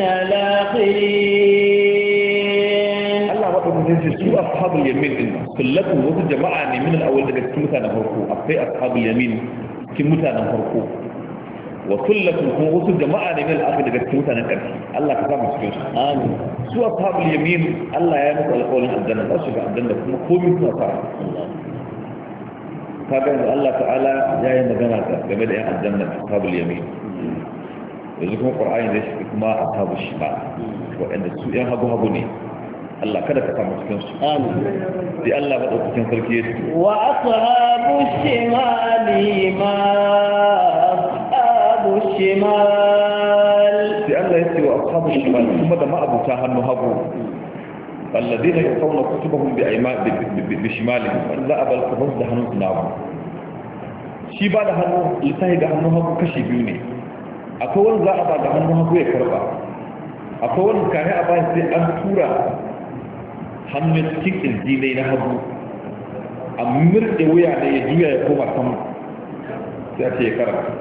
[SPEAKER 1] alakhirin
[SPEAKER 2] su ashabul yamin din kullatu wasu jama'a ne min al-awwal daga cikin mutanen farko akwai ashabul yamin cikin mutanen farko wa kullatu kuma wasu jama'a ne min al-akhir daga cikin mutanen ƙarshe Allah ka samu cikin su amin su ashabul yamin Allah ya musu alƙawarin aljanna za su ga aljanna kuma komai suna fara kaga Allah ta'ala ya yi magana game da yan aljanna ashabul yamin yanzu kuma Qur'ani zai shi kuma ashabul shimal waɗanda su yan hagu ne Allah kada ka samu cikin su amin sai Allah madaukakin sarki ya ce
[SPEAKER 1] wa ashabu shimali ma ashabu shimal
[SPEAKER 2] sai Allah ya ce wa ashabu shimal kuma da ma'abuta hannu hagu alladheena yaqawna kutubahum bi ayman bi shimalihim wa la abal kutubahum da hannun nabu shi ba da hannu lissahi da hannun hagu kashi biyu ne akwai wani za a ba da hannun hagu ya karba akwai wani kare a bayan sai an tura hannun cikin ƙirji ne na hagu a murɗe wuya ne ya juya ya koma kan sai a ce ya karanta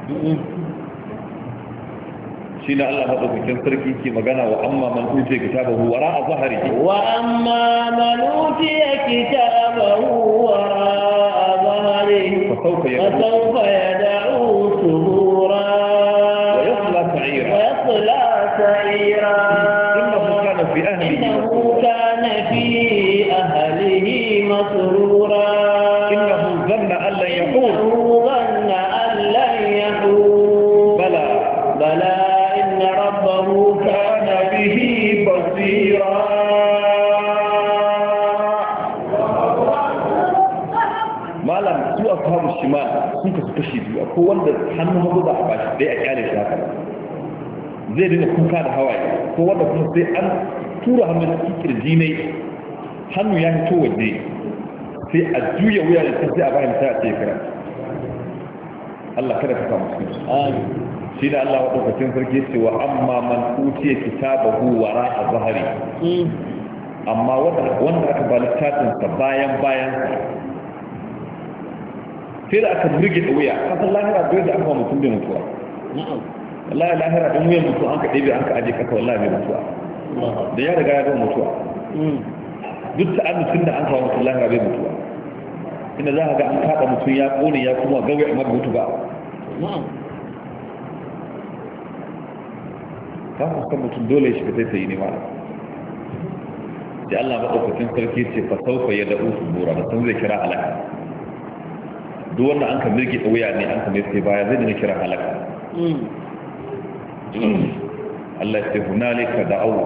[SPEAKER 2] shi na Allah maɗaukakin sarki ke magana wa amma man utiya kitabahu wara a zahari
[SPEAKER 1] wa amma man utiya kitabahu wara a zahari
[SPEAKER 2] fasaufa
[SPEAKER 1] yad'u subura
[SPEAKER 2] wa yasla sa'ira
[SPEAKER 1] innahu kana fi ahlihi مسرورا
[SPEAKER 2] إنه ظن أن لن يحور
[SPEAKER 1] بلى إن ربه كان به بصيرا
[SPEAKER 2] malam su ashabu shimal sun kasu kashi biyu akwai wanda hannun hagu za a bashi dai a kyale shi haka zai dinga kuka da hawaye ko wanda kuma sai an tura hannun cikin kirji ne hannu ya fito waje sai a juya wuya da sai a bayan ta ce kira Allah kada ka samu cikin su shi da Allah madaukakin sarki ce wa amma man utiya kitabahu wara'a zahari amma wanda aka ba littafin sa bayan sai da aka burge da wuya kasan lahira bai da aka mutum bai mutuwa wallahi lahira dan wuyan mutum an ka ɗebe an ka aje kaka wallahi bai mutuwa da ya riga ya ga mutuwa duk ta mutum da an kawo mutum lahira bai mutuwa inda za ka ga an kaɗa mutum ya ƙone ya kuma gawe amma bai mutu ba ka fuskan mutum dole shi ka sai ta yi nema sai Allah maɗaukakin sarki ce fa saufa ya da'u subura da sun zai kira halaka duk wanda an ka mirge da wuya ne an ka mai sai baya zai dina kira halaka Allah ya ce hunalika da'u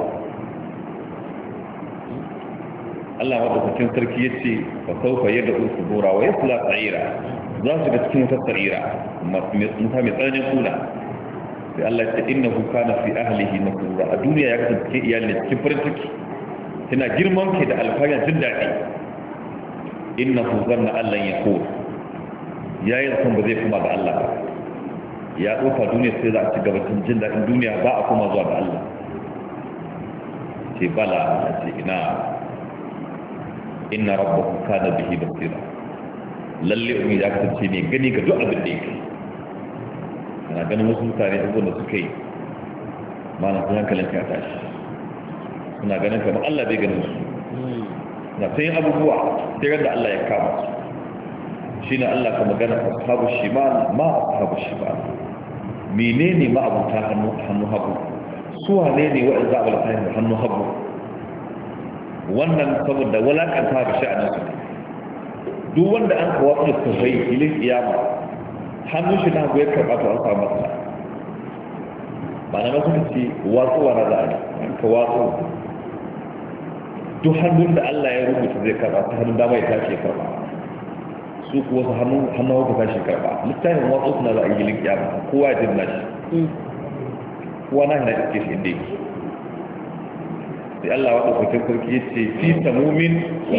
[SPEAKER 2] Allah maɗaukakin sarki ya ce fa saufa ya da'u subura wa yasla sa'ira za su ga cikin wata sa'ira mutum mai tsananin kuna sai Allah ya ce innahu kana fi ahlihi masrura a duniya ya kasance cikin iyalin cikin farin ciki tana girman ke da alfahari jin daɗi innahu zanna Allah ya ko yayin san ba zai kuma ga Allah ba ya ɗauka duniya sai za a ci gaba cikin jin daɗin duniya ba a kuma zuwa ga Allah ce bala a ce inna rabbakum kana bihi basira lalle umi ya kasance ne gani ga duk abin da yake ana ganin wasu mutane abubuwan da suka yi mana sun hankalin ka tashi suna ganin kamar Allah bai ganin su na sai yin abubuwa sai da Allah ya kama su shi ne Allah ka magana ashabu shimal ma ashabu shimal menene ma abuta hannu hagu su wane ne wa'in za a balata hannu hagu wannan saboda walakanta da sha'anin su duk wanda an kawo da tafai filin kiyama hannun shi na goyar karɓa ta an samu masa ba na masu ce watsu wa raza ne an ka watsu duk hannun da Allah ya rubuta zai karɓa ta hannun dama ya tashi ya karɓa su kuwa su hannun hauka tashi karɓa littafin watsu suna za a yi filin kiyama kowa ya jirna shi kowa na hana iske shi inda yake sai Allah wata kwakin sarki ya ce fi samumin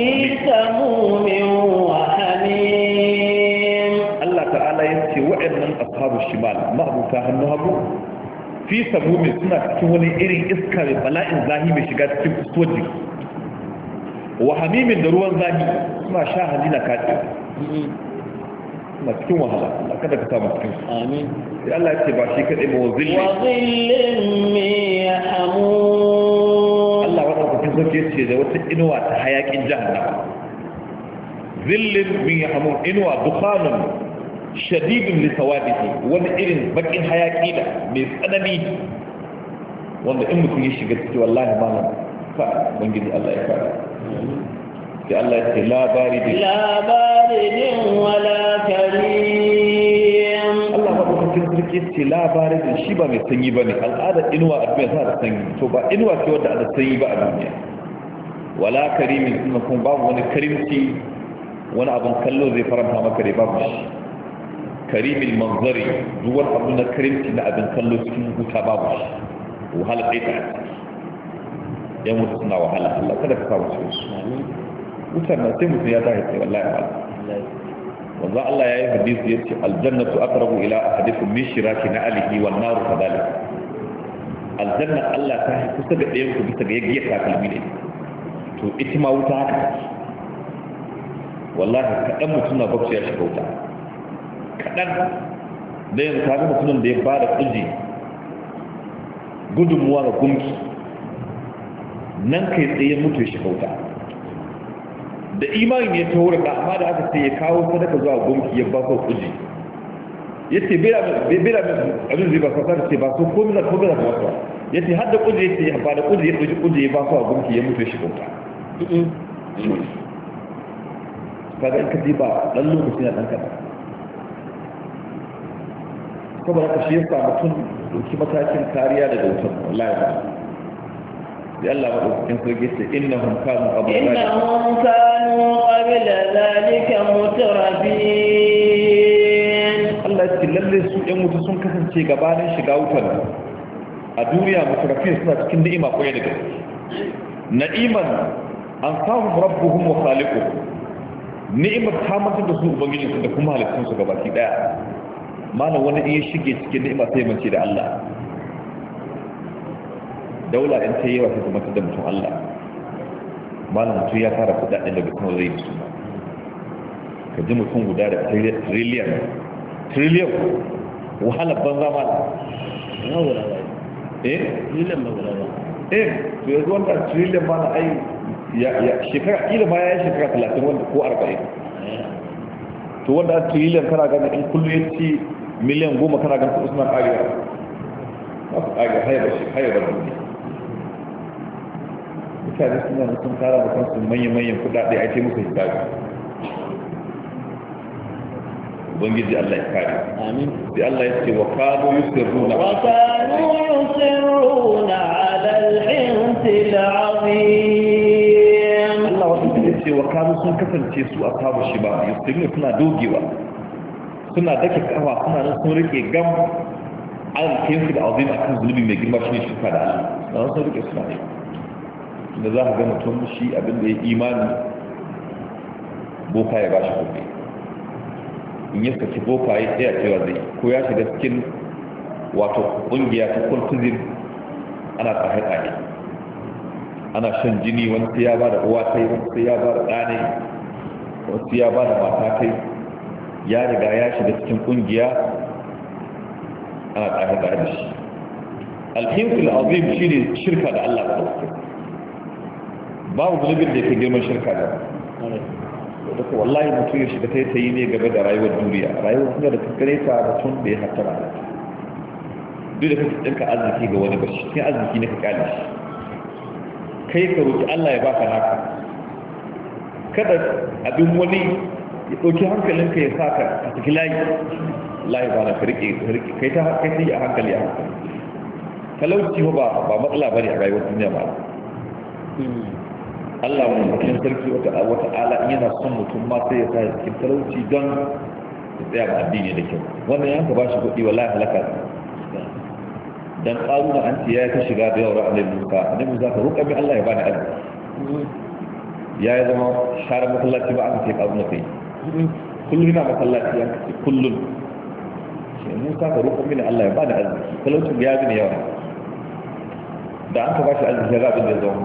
[SPEAKER 2] wa hamim Allah ta'ala ya ce waɗannan ashabu shimal ma'abuta hannu hagu fi samumin suna cikin wani irin iska mai bala'in zahi mai shiga cikin fuskowar jiki wa hamimin da ruwan zahi suna sha halina kaɗi suna cikin wahala Allah kada ka samu cikin su amin sai Allah ya ce ba shi kaɗai ba wa zillin mai hamun Allah wata kwakin sarki ya ce da wata inuwa ta hayakin jahannama zillin min hamun inuwa dukhanun shadidun lisawadihi wani irin bakin hayaki da mai tsanani wanda in mutum ya shiga ciki wallahi malam fa bangiji Allah ya fara sai Allah ya ce labaridin wala karim Allah ba mutum sarki ce labaridin shi ba mai sanyi bane al'adar inuwa a duniya tana da sanyi to ba inuwa ce wanda ada sanyi ba a duniya wala karimin kuma kun babu wani karimci wani abin kallo zai faranta maka da babu shi karimin manzari duk wani abu na karimci na abin kallo cikin wuta babu shi wahala ɗaya ta yan mutu suna wahala Allah kada ka samu cikin su wutar na sai mutum ya ta haifai wallahi wahala wanzu Allah ya yi hadisi ya ce aljannatu aqrabu ila ahadikum min shiraki na alihi wan naru kadhalik aljanna Allah ta yi kusa da ɗayan ku bisa ga yaggiya takalmi ne to ita ma wuta haka wallahi kaɗan mutum na bakwai ya shiga wuta kaɗan da yanzu ta ga mutumin da ya ba da ƙuji gudunmuwa ga gunki nan kai tsaye mutu ya shiga wuta da imanin ya taura da amma da aka sai ya kawo sadaka zuwa gunki ya ba su ƙuji ya ce bai da abin zai ba su sa ce ba su komi da komi da ba su ya ce har da ƙuji ya ce ya ba da ƙuji ya ɗauki ƙuji ya ba su a gunki ya mutu ya shiga wuta kaga in ka ji ba ɗan lokaci na ɗan kaɗan saboda ka shi yasa mutum ɗauki matakin kariya daga wutar wallahi ba sai Allah maɗaukakin sarki ce innahum kanu qabla zalika mutrafin Allah ya ce lalle su ɗan wuta sun kasance gabanin shiga wutar a duniya mutrafin suna cikin ni'ima kwaye da gaske na'iman an samu rabbuhum wa khaliquhum ni'imar ta mutu da su ubangiji da kuma halittun su gabaki daya malam wani in shige cikin ni'ima sai mace da Allah daula in ta yi wa sai kuma da mutum Allah malam mutum ya fara kudaden da mutum zai yi su ka ji mutum guda da trillion wahalar banza ma
[SPEAKER 1] trillion ba guda ba
[SPEAKER 2] to yanzu wanda trillion ma na ai shekara kila ma ya yi shekara 30 wanda ko 40 to wanda a trillion kana gani in kullu ya ci miliyan 10 kana gani su usman arewa masu arewa hayar duniya mutane suna da sun kara da kansu manyan kudade a ce musu hisabi ubangiji Allah ya kare
[SPEAKER 1] amin
[SPEAKER 2] sai Allah ya ce wa kanu yusirruna
[SPEAKER 1] ala al-hinsi al-azim
[SPEAKER 2] Allah wanda ya ce wa kanu sun kasance su ashabu shi ba yusirruna suna dogewa suna dake kafa suna nan sun rike gam al-hinsi al-azim akan zulumi mai girma shi shirka da Allah sun rike suna ne da za ka ga mutum shi abinda ya imani boka ya ba shi kuɗi in ya saki boka ya tsaya cewa zai ko ya shiga cikin wato ƙungiya ta kultuzin ana tsaye-tsaye ana shan jini wani sai ya ba da uwa kai wani sai ya ba da ɗane wani sai ya ba da mata kai ya riga ya shiga cikin ƙungiya ana tsaye-tsaye da shi alhinkul azim shi ne shirka da Allah ba babu zunubin da yake girman shirka da daga wallahi mutum ya shiga ta yi ne game da rayuwar duniya rayuwar duniya da kankare ta da tun da ya hattara da duk da kake ɗinka arziki ga wani bashi cikin arziki ne ka kyale shi kai ka roƙi Allah ya baka naka kada abin wani ya ɗauki hankalinka ya sa ka a cikin layi ba na ka riƙe kai ta yi a hankali talauci ba matsala ba ne a rayuwar duniya ba Allah mutum sarki wata ala yana son mutum ma sai ya sa cikin talauci don ya tsaya ba addini da kyau wannan yanka ba shi kuɗi wallahi halaka dan ƙaruna an ce ya ta shiga da yawar annabi Musa ka roƙa min Allah ya bani arziki ya yi zama share masallaci ba aka ce ƙaruna kai kullum yana masallaci ya ce kullum shi Musa ka roƙa min Allah ya bani arziki talaucin ya ji ne yawa da an ka ba shi arziki ya ga abin da ya zama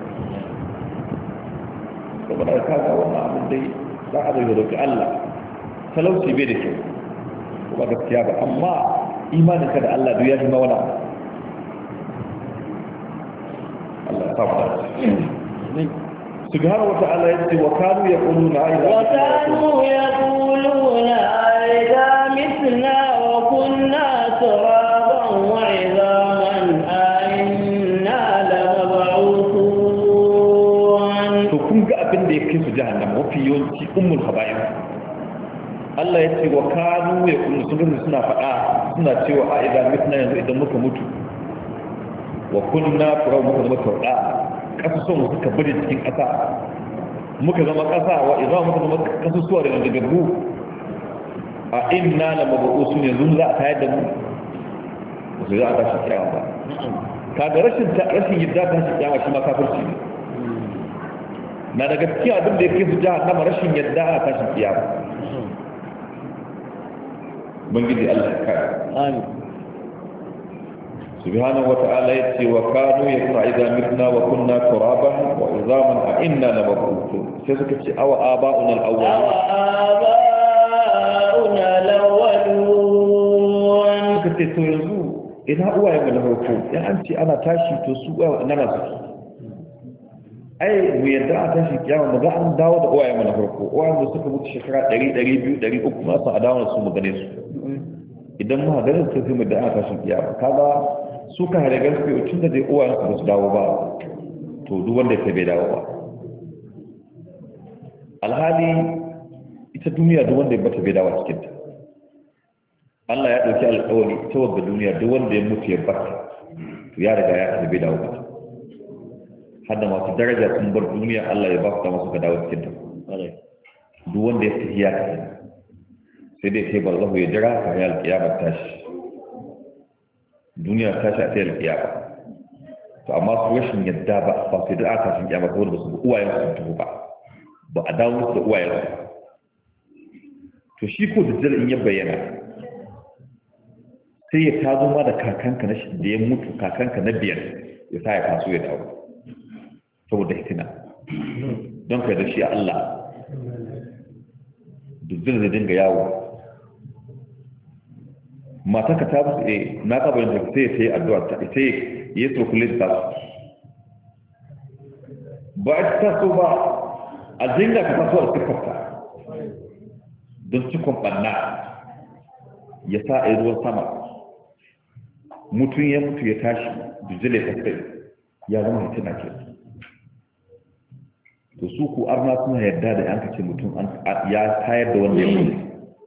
[SPEAKER 2] saboda ka ga wannan abin dai za a zai roƙi Allah talauci bai da kyau kuma gaskiya ba amma imanin ka da Allah duk ya shi ma wani Allah ya samu da subhanahu wa ta'ala yace wa kanu yaquluna
[SPEAKER 1] aida mithna wa kunna turaban wa idhaman inna lamab'uthun
[SPEAKER 2] to kun ga abin da yake su jahannama mafi yawanci ummul haba'in Allah ya ce wa kanu yaquluna suna faɗa suna cewa a idan mutuna yanzu idan muka mutu wa kunna fura muka zama turɗa ƙasusuwan suka bari cikin ƙasa muka zama ƙasa wa idan muka zama ƙasusuwa da gaggagu a inna la mabu'usu ne yanzu za a tayar da mu ba su za a tashi kiyama ba kaga rashin yadda tashi kiyama shi ma kafirci ne na daga cikin abin da yake su jahannama rashin yadda a tashi kiyama bangiji Allah ya kare
[SPEAKER 1] amin
[SPEAKER 2] subhanahu wata'ala yace wa kanu yakuna idza mitna wa kunna turaban wa idhaman a inna lamab'uthun sai suka ce awa aba'una al-awwalun suka ce to yanzu ina uwaye mu na farko in an ce ana tashi to su uwaye ina na su ai mu yadda a tashi kiyama mu ga an dawo da uwaye mu na farko uwaye mu suka mutu shekara 100 200 300 ma su a dawo su mu gane su idan mu hadarin sai mu da aka tashi kiyama kaga su ka hare gaske tun da dai uwayen su ba su dawo ba to duk wanda ya bai dawo ba alhali ita duniya duk wanda ya bata bai dawo cikin ta Allah ya dauki alƙawari ita wadda duniya duk wanda ya mutu ya bata to ya riga ya bai dawo ba hadda masu daraja sun bar duniya Allah ya ba su masu ka dawo cikin ta duk wanda ya tafi ya sai dai sai ballahu ya jira ka ya alƙiyama tashi duniya tashi a sai alƙiyama to amma su rashin yadda ba sai da aka tashin kiyama saboda ba su ga uwayen su tafi ba a dawo musu da uwayen su to shi ko dajjal in ya bayyana sai ya tazo ma da kakanka na da ya mutu kakanka na biyar ya sa ya taso ya dawo saboda hitina don kai da shi Allah duk zai dinga yawo mataka ta buɗe na kabarin da sai ta yi addu'a ta sai ya turkule ta ba a ta so ba a dinga ka taso a sifarta don cikon ɓanna ya sa a yi ruwan sama mutum ya mutu ya tashi dujile ta kai ya zama hitina ke to su ku arna suna yarda da yanka ce mutum ya tayar da wanda ya mutu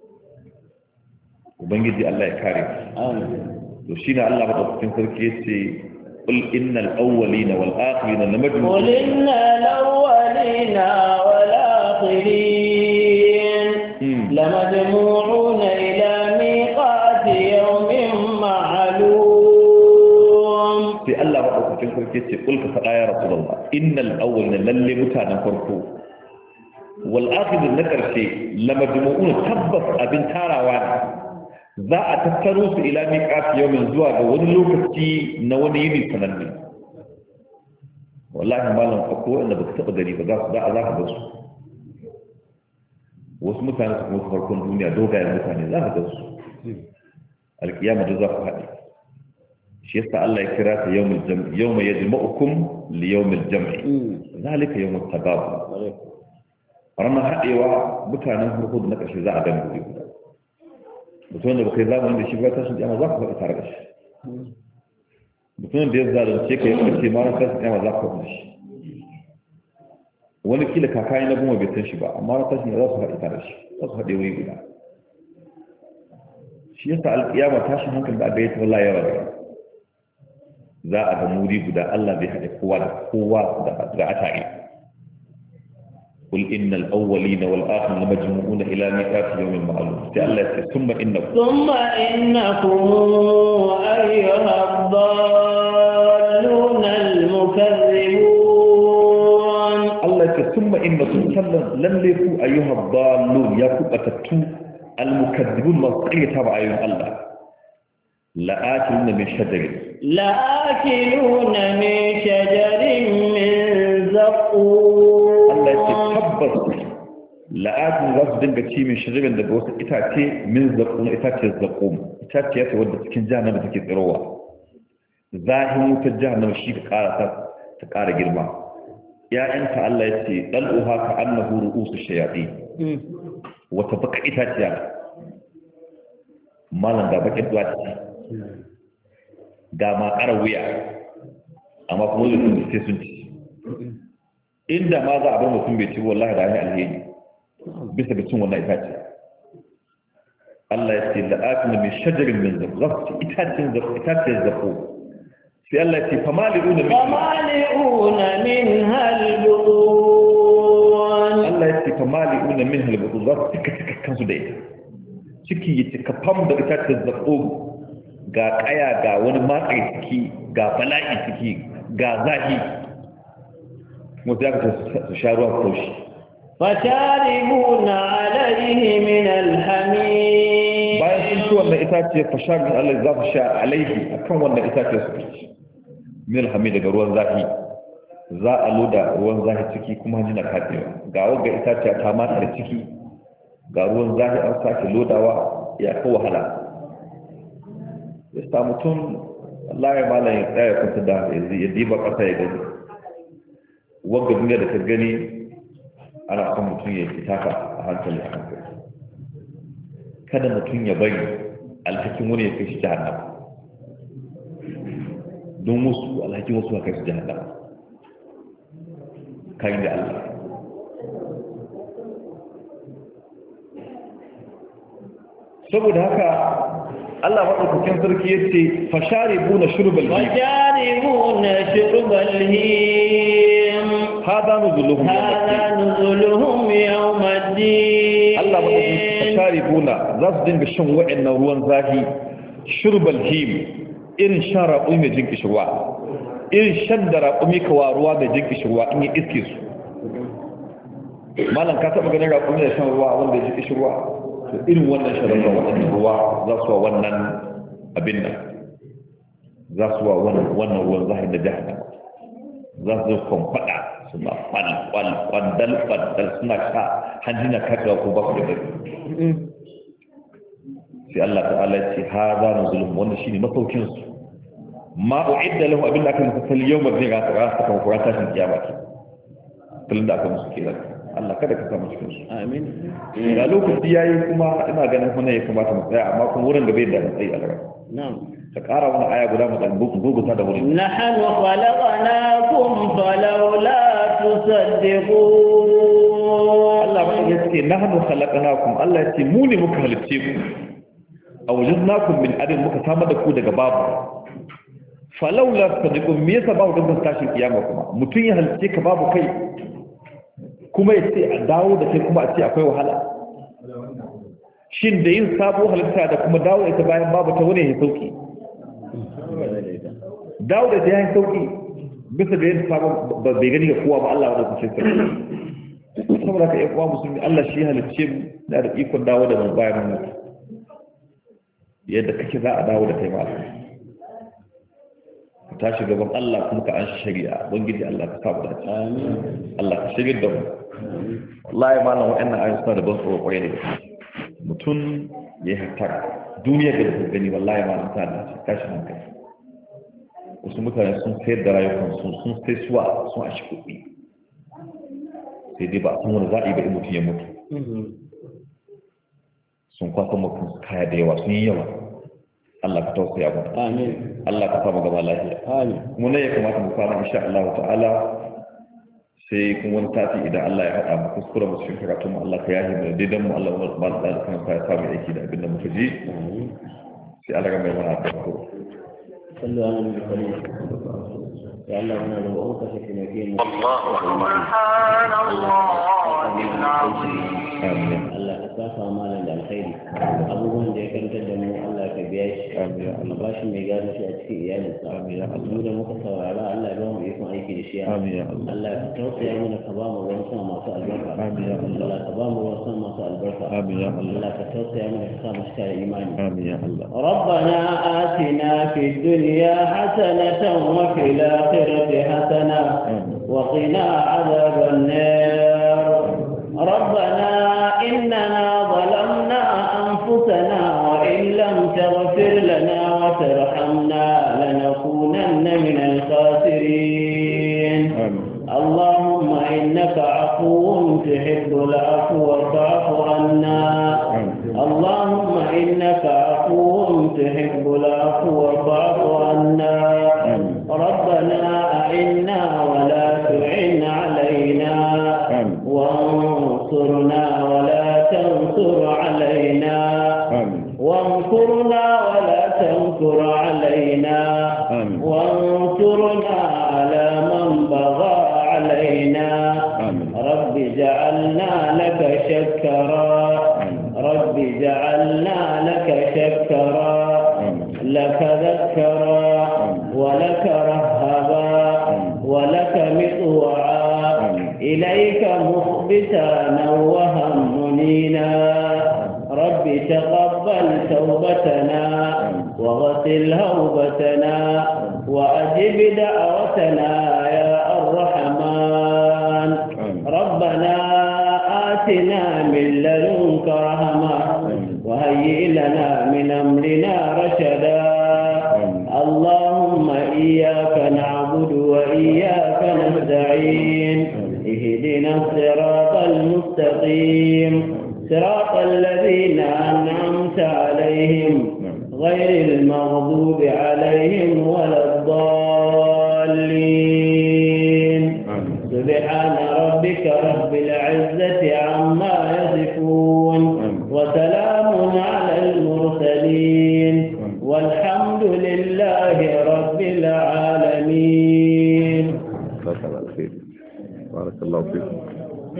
[SPEAKER 2] ubangiji Allah ya kare to shi ne Allah madaukakin sarki ya ce qul innal awwalina wal akhirina lamajmu'un
[SPEAKER 1] qul innal awwalina wal akhirin lamajmu'un ila miqati yawmin ma'lum
[SPEAKER 2] sai Allah madaukakin sarki ya ce qul ka faɗa ya rasulullah innal awwalina lalle mutanen farko wal akhirin na karshe lamajmu'un tabbas abin tarawa ne za a tattaro su ila miqati yawmin zuwa ga wani lokaci na wani yini sananne wallahi malam akwai wanda baka taba gani ba za ka ga su wasu mutane su kuma farkon duniya dogayen mutane za ka ga su alkiyama da za ku haɗe shi yasa Allah ya kira ta yawmul jam'i yawma yajma'ukum li yawmil jam'i zalika yawmut tabab ranar haɗewa mutanen farko da na ƙarshe za a gani guri guda mutum da baka yi zamanin da shi ba tashin kyama za ku faɗi tare da shi mutum da ya zalunce ka yi ƙarfe mara tashin kyama za ku faɗi da shi wani kila kakayi na goma bai san shi ba amma na tashin za su faɗi tare da shi za su faɗi wuri guda shi yasa alƙiyama tashin hankali da aka yi ta wallahi yawa da za a ga muri guda Allah zai haɗe kowa da kowa da a tare قل إن الأولين والآخرين لمجموعون إلى ميقات يوم معلوم ثم إنكم
[SPEAKER 1] أيها الضالون المكذبون
[SPEAKER 2] الله ثم إنكم لم يكن أيها الضالون يكون أتتو المكذبون مصرية تبع أيها الله لآكلون من شجر من زقوم Allah ya ce tabbas la'atun za su dinga ci min shirin daga wasu itace min zaƙum itace zaƙum itace ya ce wadda cikin jahannama take tsirowa zahin wutar jahannama shi ka ƙara ta ƙara girma ƴaƴanta Allah ya ce ɗal'uha ka annahu ru'usu shayaɗi wata baka itaciya malam ga bakin duwaci ga ma ƙara wuya amma kuma zai sai sun ci inda ma za a bar mutum bai ci wallahi da hanyar alheri bisa ga cin wannan itace Allah ya ce la'atuna min shajarin min zaqqum itacen zaqqum sai Allah ya ce famali'una
[SPEAKER 1] min halbutun
[SPEAKER 2] Allah ya ce famali'una min halbutun za su tika kansu da ita ciki ya cika fam da itacen zaqqum ga kaya ga wani matsayi ciki ga bala'i ciki ga zahi mutu ya kasa su sha ruwan kaushi
[SPEAKER 1] fasharibuna alaihi min alhamim
[SPEAKER 2] bayan sun ci wannan itace fasharibuna alaihi za su sha alaihi akan wannan itace su ci min alhamim daga ruwan zafi za a loda ruwan zafi ciki kuma hanji na kaɗewa ga wagga itace ta mata da ciki ga ruwan zafi an sake lodawa ya kawo wahala ya sa mutum Allah ya malam ya tsaya kusa da ya diba ƙasa ya gani wanda duniya da ta gani ana son mutum ya taka a hankali kada mutum ya bari alhakin wani ya kai shi jahannama don wasu alhakin wasu ya kai shi jahannama kayan da Allah saboda haka Allah maɗaukakin sarki ya ce fasharibu na shurbal him hada nuzuluhum yawmaddin Allah maɗaukakin fasharibu na za su dinga shan wa'annan ruwan zafi shurbal him irin shan raƙumi mai jin kishirwa irin shan da raƙumi kawaruwa mai jin kishirwa in yi iske su malam ka taɓa ganin raƙumi da shan ruwa wanda ya ji kishirwa irin wannan sharafa waɗannan ruwa za su wa wannan abin nan za su wa wannan ruwan zahir da jahannama za su zo kwamfada suna kwandal suna sha hanjina kaɗa ko ba su da gari sai Allah ta'ala ya ce ha za mu zulum wannan shine masaukinsu ma u'idda lahu abin da aka musu sal yau mazai ga ta kan kuran tashin kiyama ke kullum da aka musu kenan Allah kada ka samu cikin su
[SPEAKER 1] amin
[SPEAKER 2] ga lokaci yayi kuma ina ganin wannan ya kamata mu tsaya amma kuma wurin da bai da tsayi Allah
[SPEAKER 1] na'am
[SPEAKER 2] ka ƙara wani aya guda mu dan buguta da wurin
[SPEAKER 1] nahnu khalaqnakum falawla tusaddiqun
[SPEAKER 2] Allah ba ya ce nahnu khalaqnakum Allah ya ce mu ne muka halicce ku awjadnakum min adam muka samar da ku daga babu falawla tusaddiqun me yasa babu dan tashin kiyama kuma mutun ya halicce ka babu kai kuma ya ce a dawo da kai kuma a ce akwai wahala shin da yin sabo halitta da kuma dawo ita bayan babu ta wani ya sauki dawo da ta yi sauki bisa da yin sabo ba bai gani ga kowa ba Allah wadda kuce sarki saboda ka yan uwa musulmi Allah shi halicce mu da ikon dawo da mai bayan mutu yadda kake za a dawo da kai ma ka tashi gaban Allah kuma ka an shari'a bangiji Allah ka sabu da Allah ka shigar da mu wallahi malam wa'annan ayyuka da ban tsoro kwarai ne mutum ya hatar duniya da ta gani wallahi malam ta da tashi hankali wasu mutane sun sayar da rayukansu sun sai suwa sun ashi kuɗi sai dai ba sun wani za'i ba in mutum ya mutu sun kwasa mutum kaya da yawa sun yi yawa Allah ka tausaya mu amin Allah ka samu gaba lafiya amin kuma ne ya kamata mu fara insha Allah ta'ala sai kuma wani tafi idan Allah ya hada mu kuskura mu cikin karatu mu Allah ka yahi mu daidan mu Allah ba da kan ka samu aiki da abin da muka ji sai Allah ga mai mana ta ko
[SPEAKER 1] sallallahu alaihi wa sallam ya Allah muna da uku sai ne ke mu
[SPEAKER 4] Allahu subhanallahi alazim
[SPEAKER 2] amin
[SPEAKER 1] Allah ka saka malan da alkhairi abubuwan da ya kantar da mu Allah ka biya shi
[SPEAKER 2] amin ya Allah
[SPEAKER 1] ba shi mai gado shi a cikin iyalinsa
[SPEAKER 2] amin ya Allah
[SPEAKER 1] mu da muka saurara Allah ya ba mu ikon aiki da shi
[SPEAKER 2] amin ya Allah
[SPEAKER 1] Allah ka tausaya mana ka ba mu ruwan sama masu albarka
[SPEAKER 2] amin ya Allah
[SPEAKER 1] Allah ka ba mu ruwan sama masu albarka
[SPEAKER 2] amin ya Allah
[SPEAKER 1] Allah ka tausaya mana ka sa mu cika da imani
[SPEAKER 2] amin ya Allah
[SPEAKER 1] ربنا آتنا في الدنيا حسنة وفي الآخرة حسنة وقنا عذاب النار ربنا إننا ظلمنا أنفسنا وإن لم تغفر لنا وترحمنا لنكونن من الخاسرين اللهم إنك عفو تحب العفو فاعف عنا اللهم إنك عفو تحب العفو فاعف عنا ربنا أعنا ولا تعن علينا وانصرنا ولا تنصر علينا وانصرنا ولا تنصر علينا وانصرنا على من بغى علينا رب جعلنا لك شكرا رب جعلنا لك شكرا لك ذكرا ولك رهبا ولك مطوعا إليك مخبتا نوها منينا رب تقبل توبتنا وغسل هوبتنا وأجب دعوتنا يا الرحمن ربنا آتنا من لدنك رحمة وهيئ لنا من أمرنا رشدا اللهم إياك نعبد وإياك نستعين اهدنا الصراط المستقيم صراط الذين أنعمت عليهم غير المغضوب عليهم ولا الضالين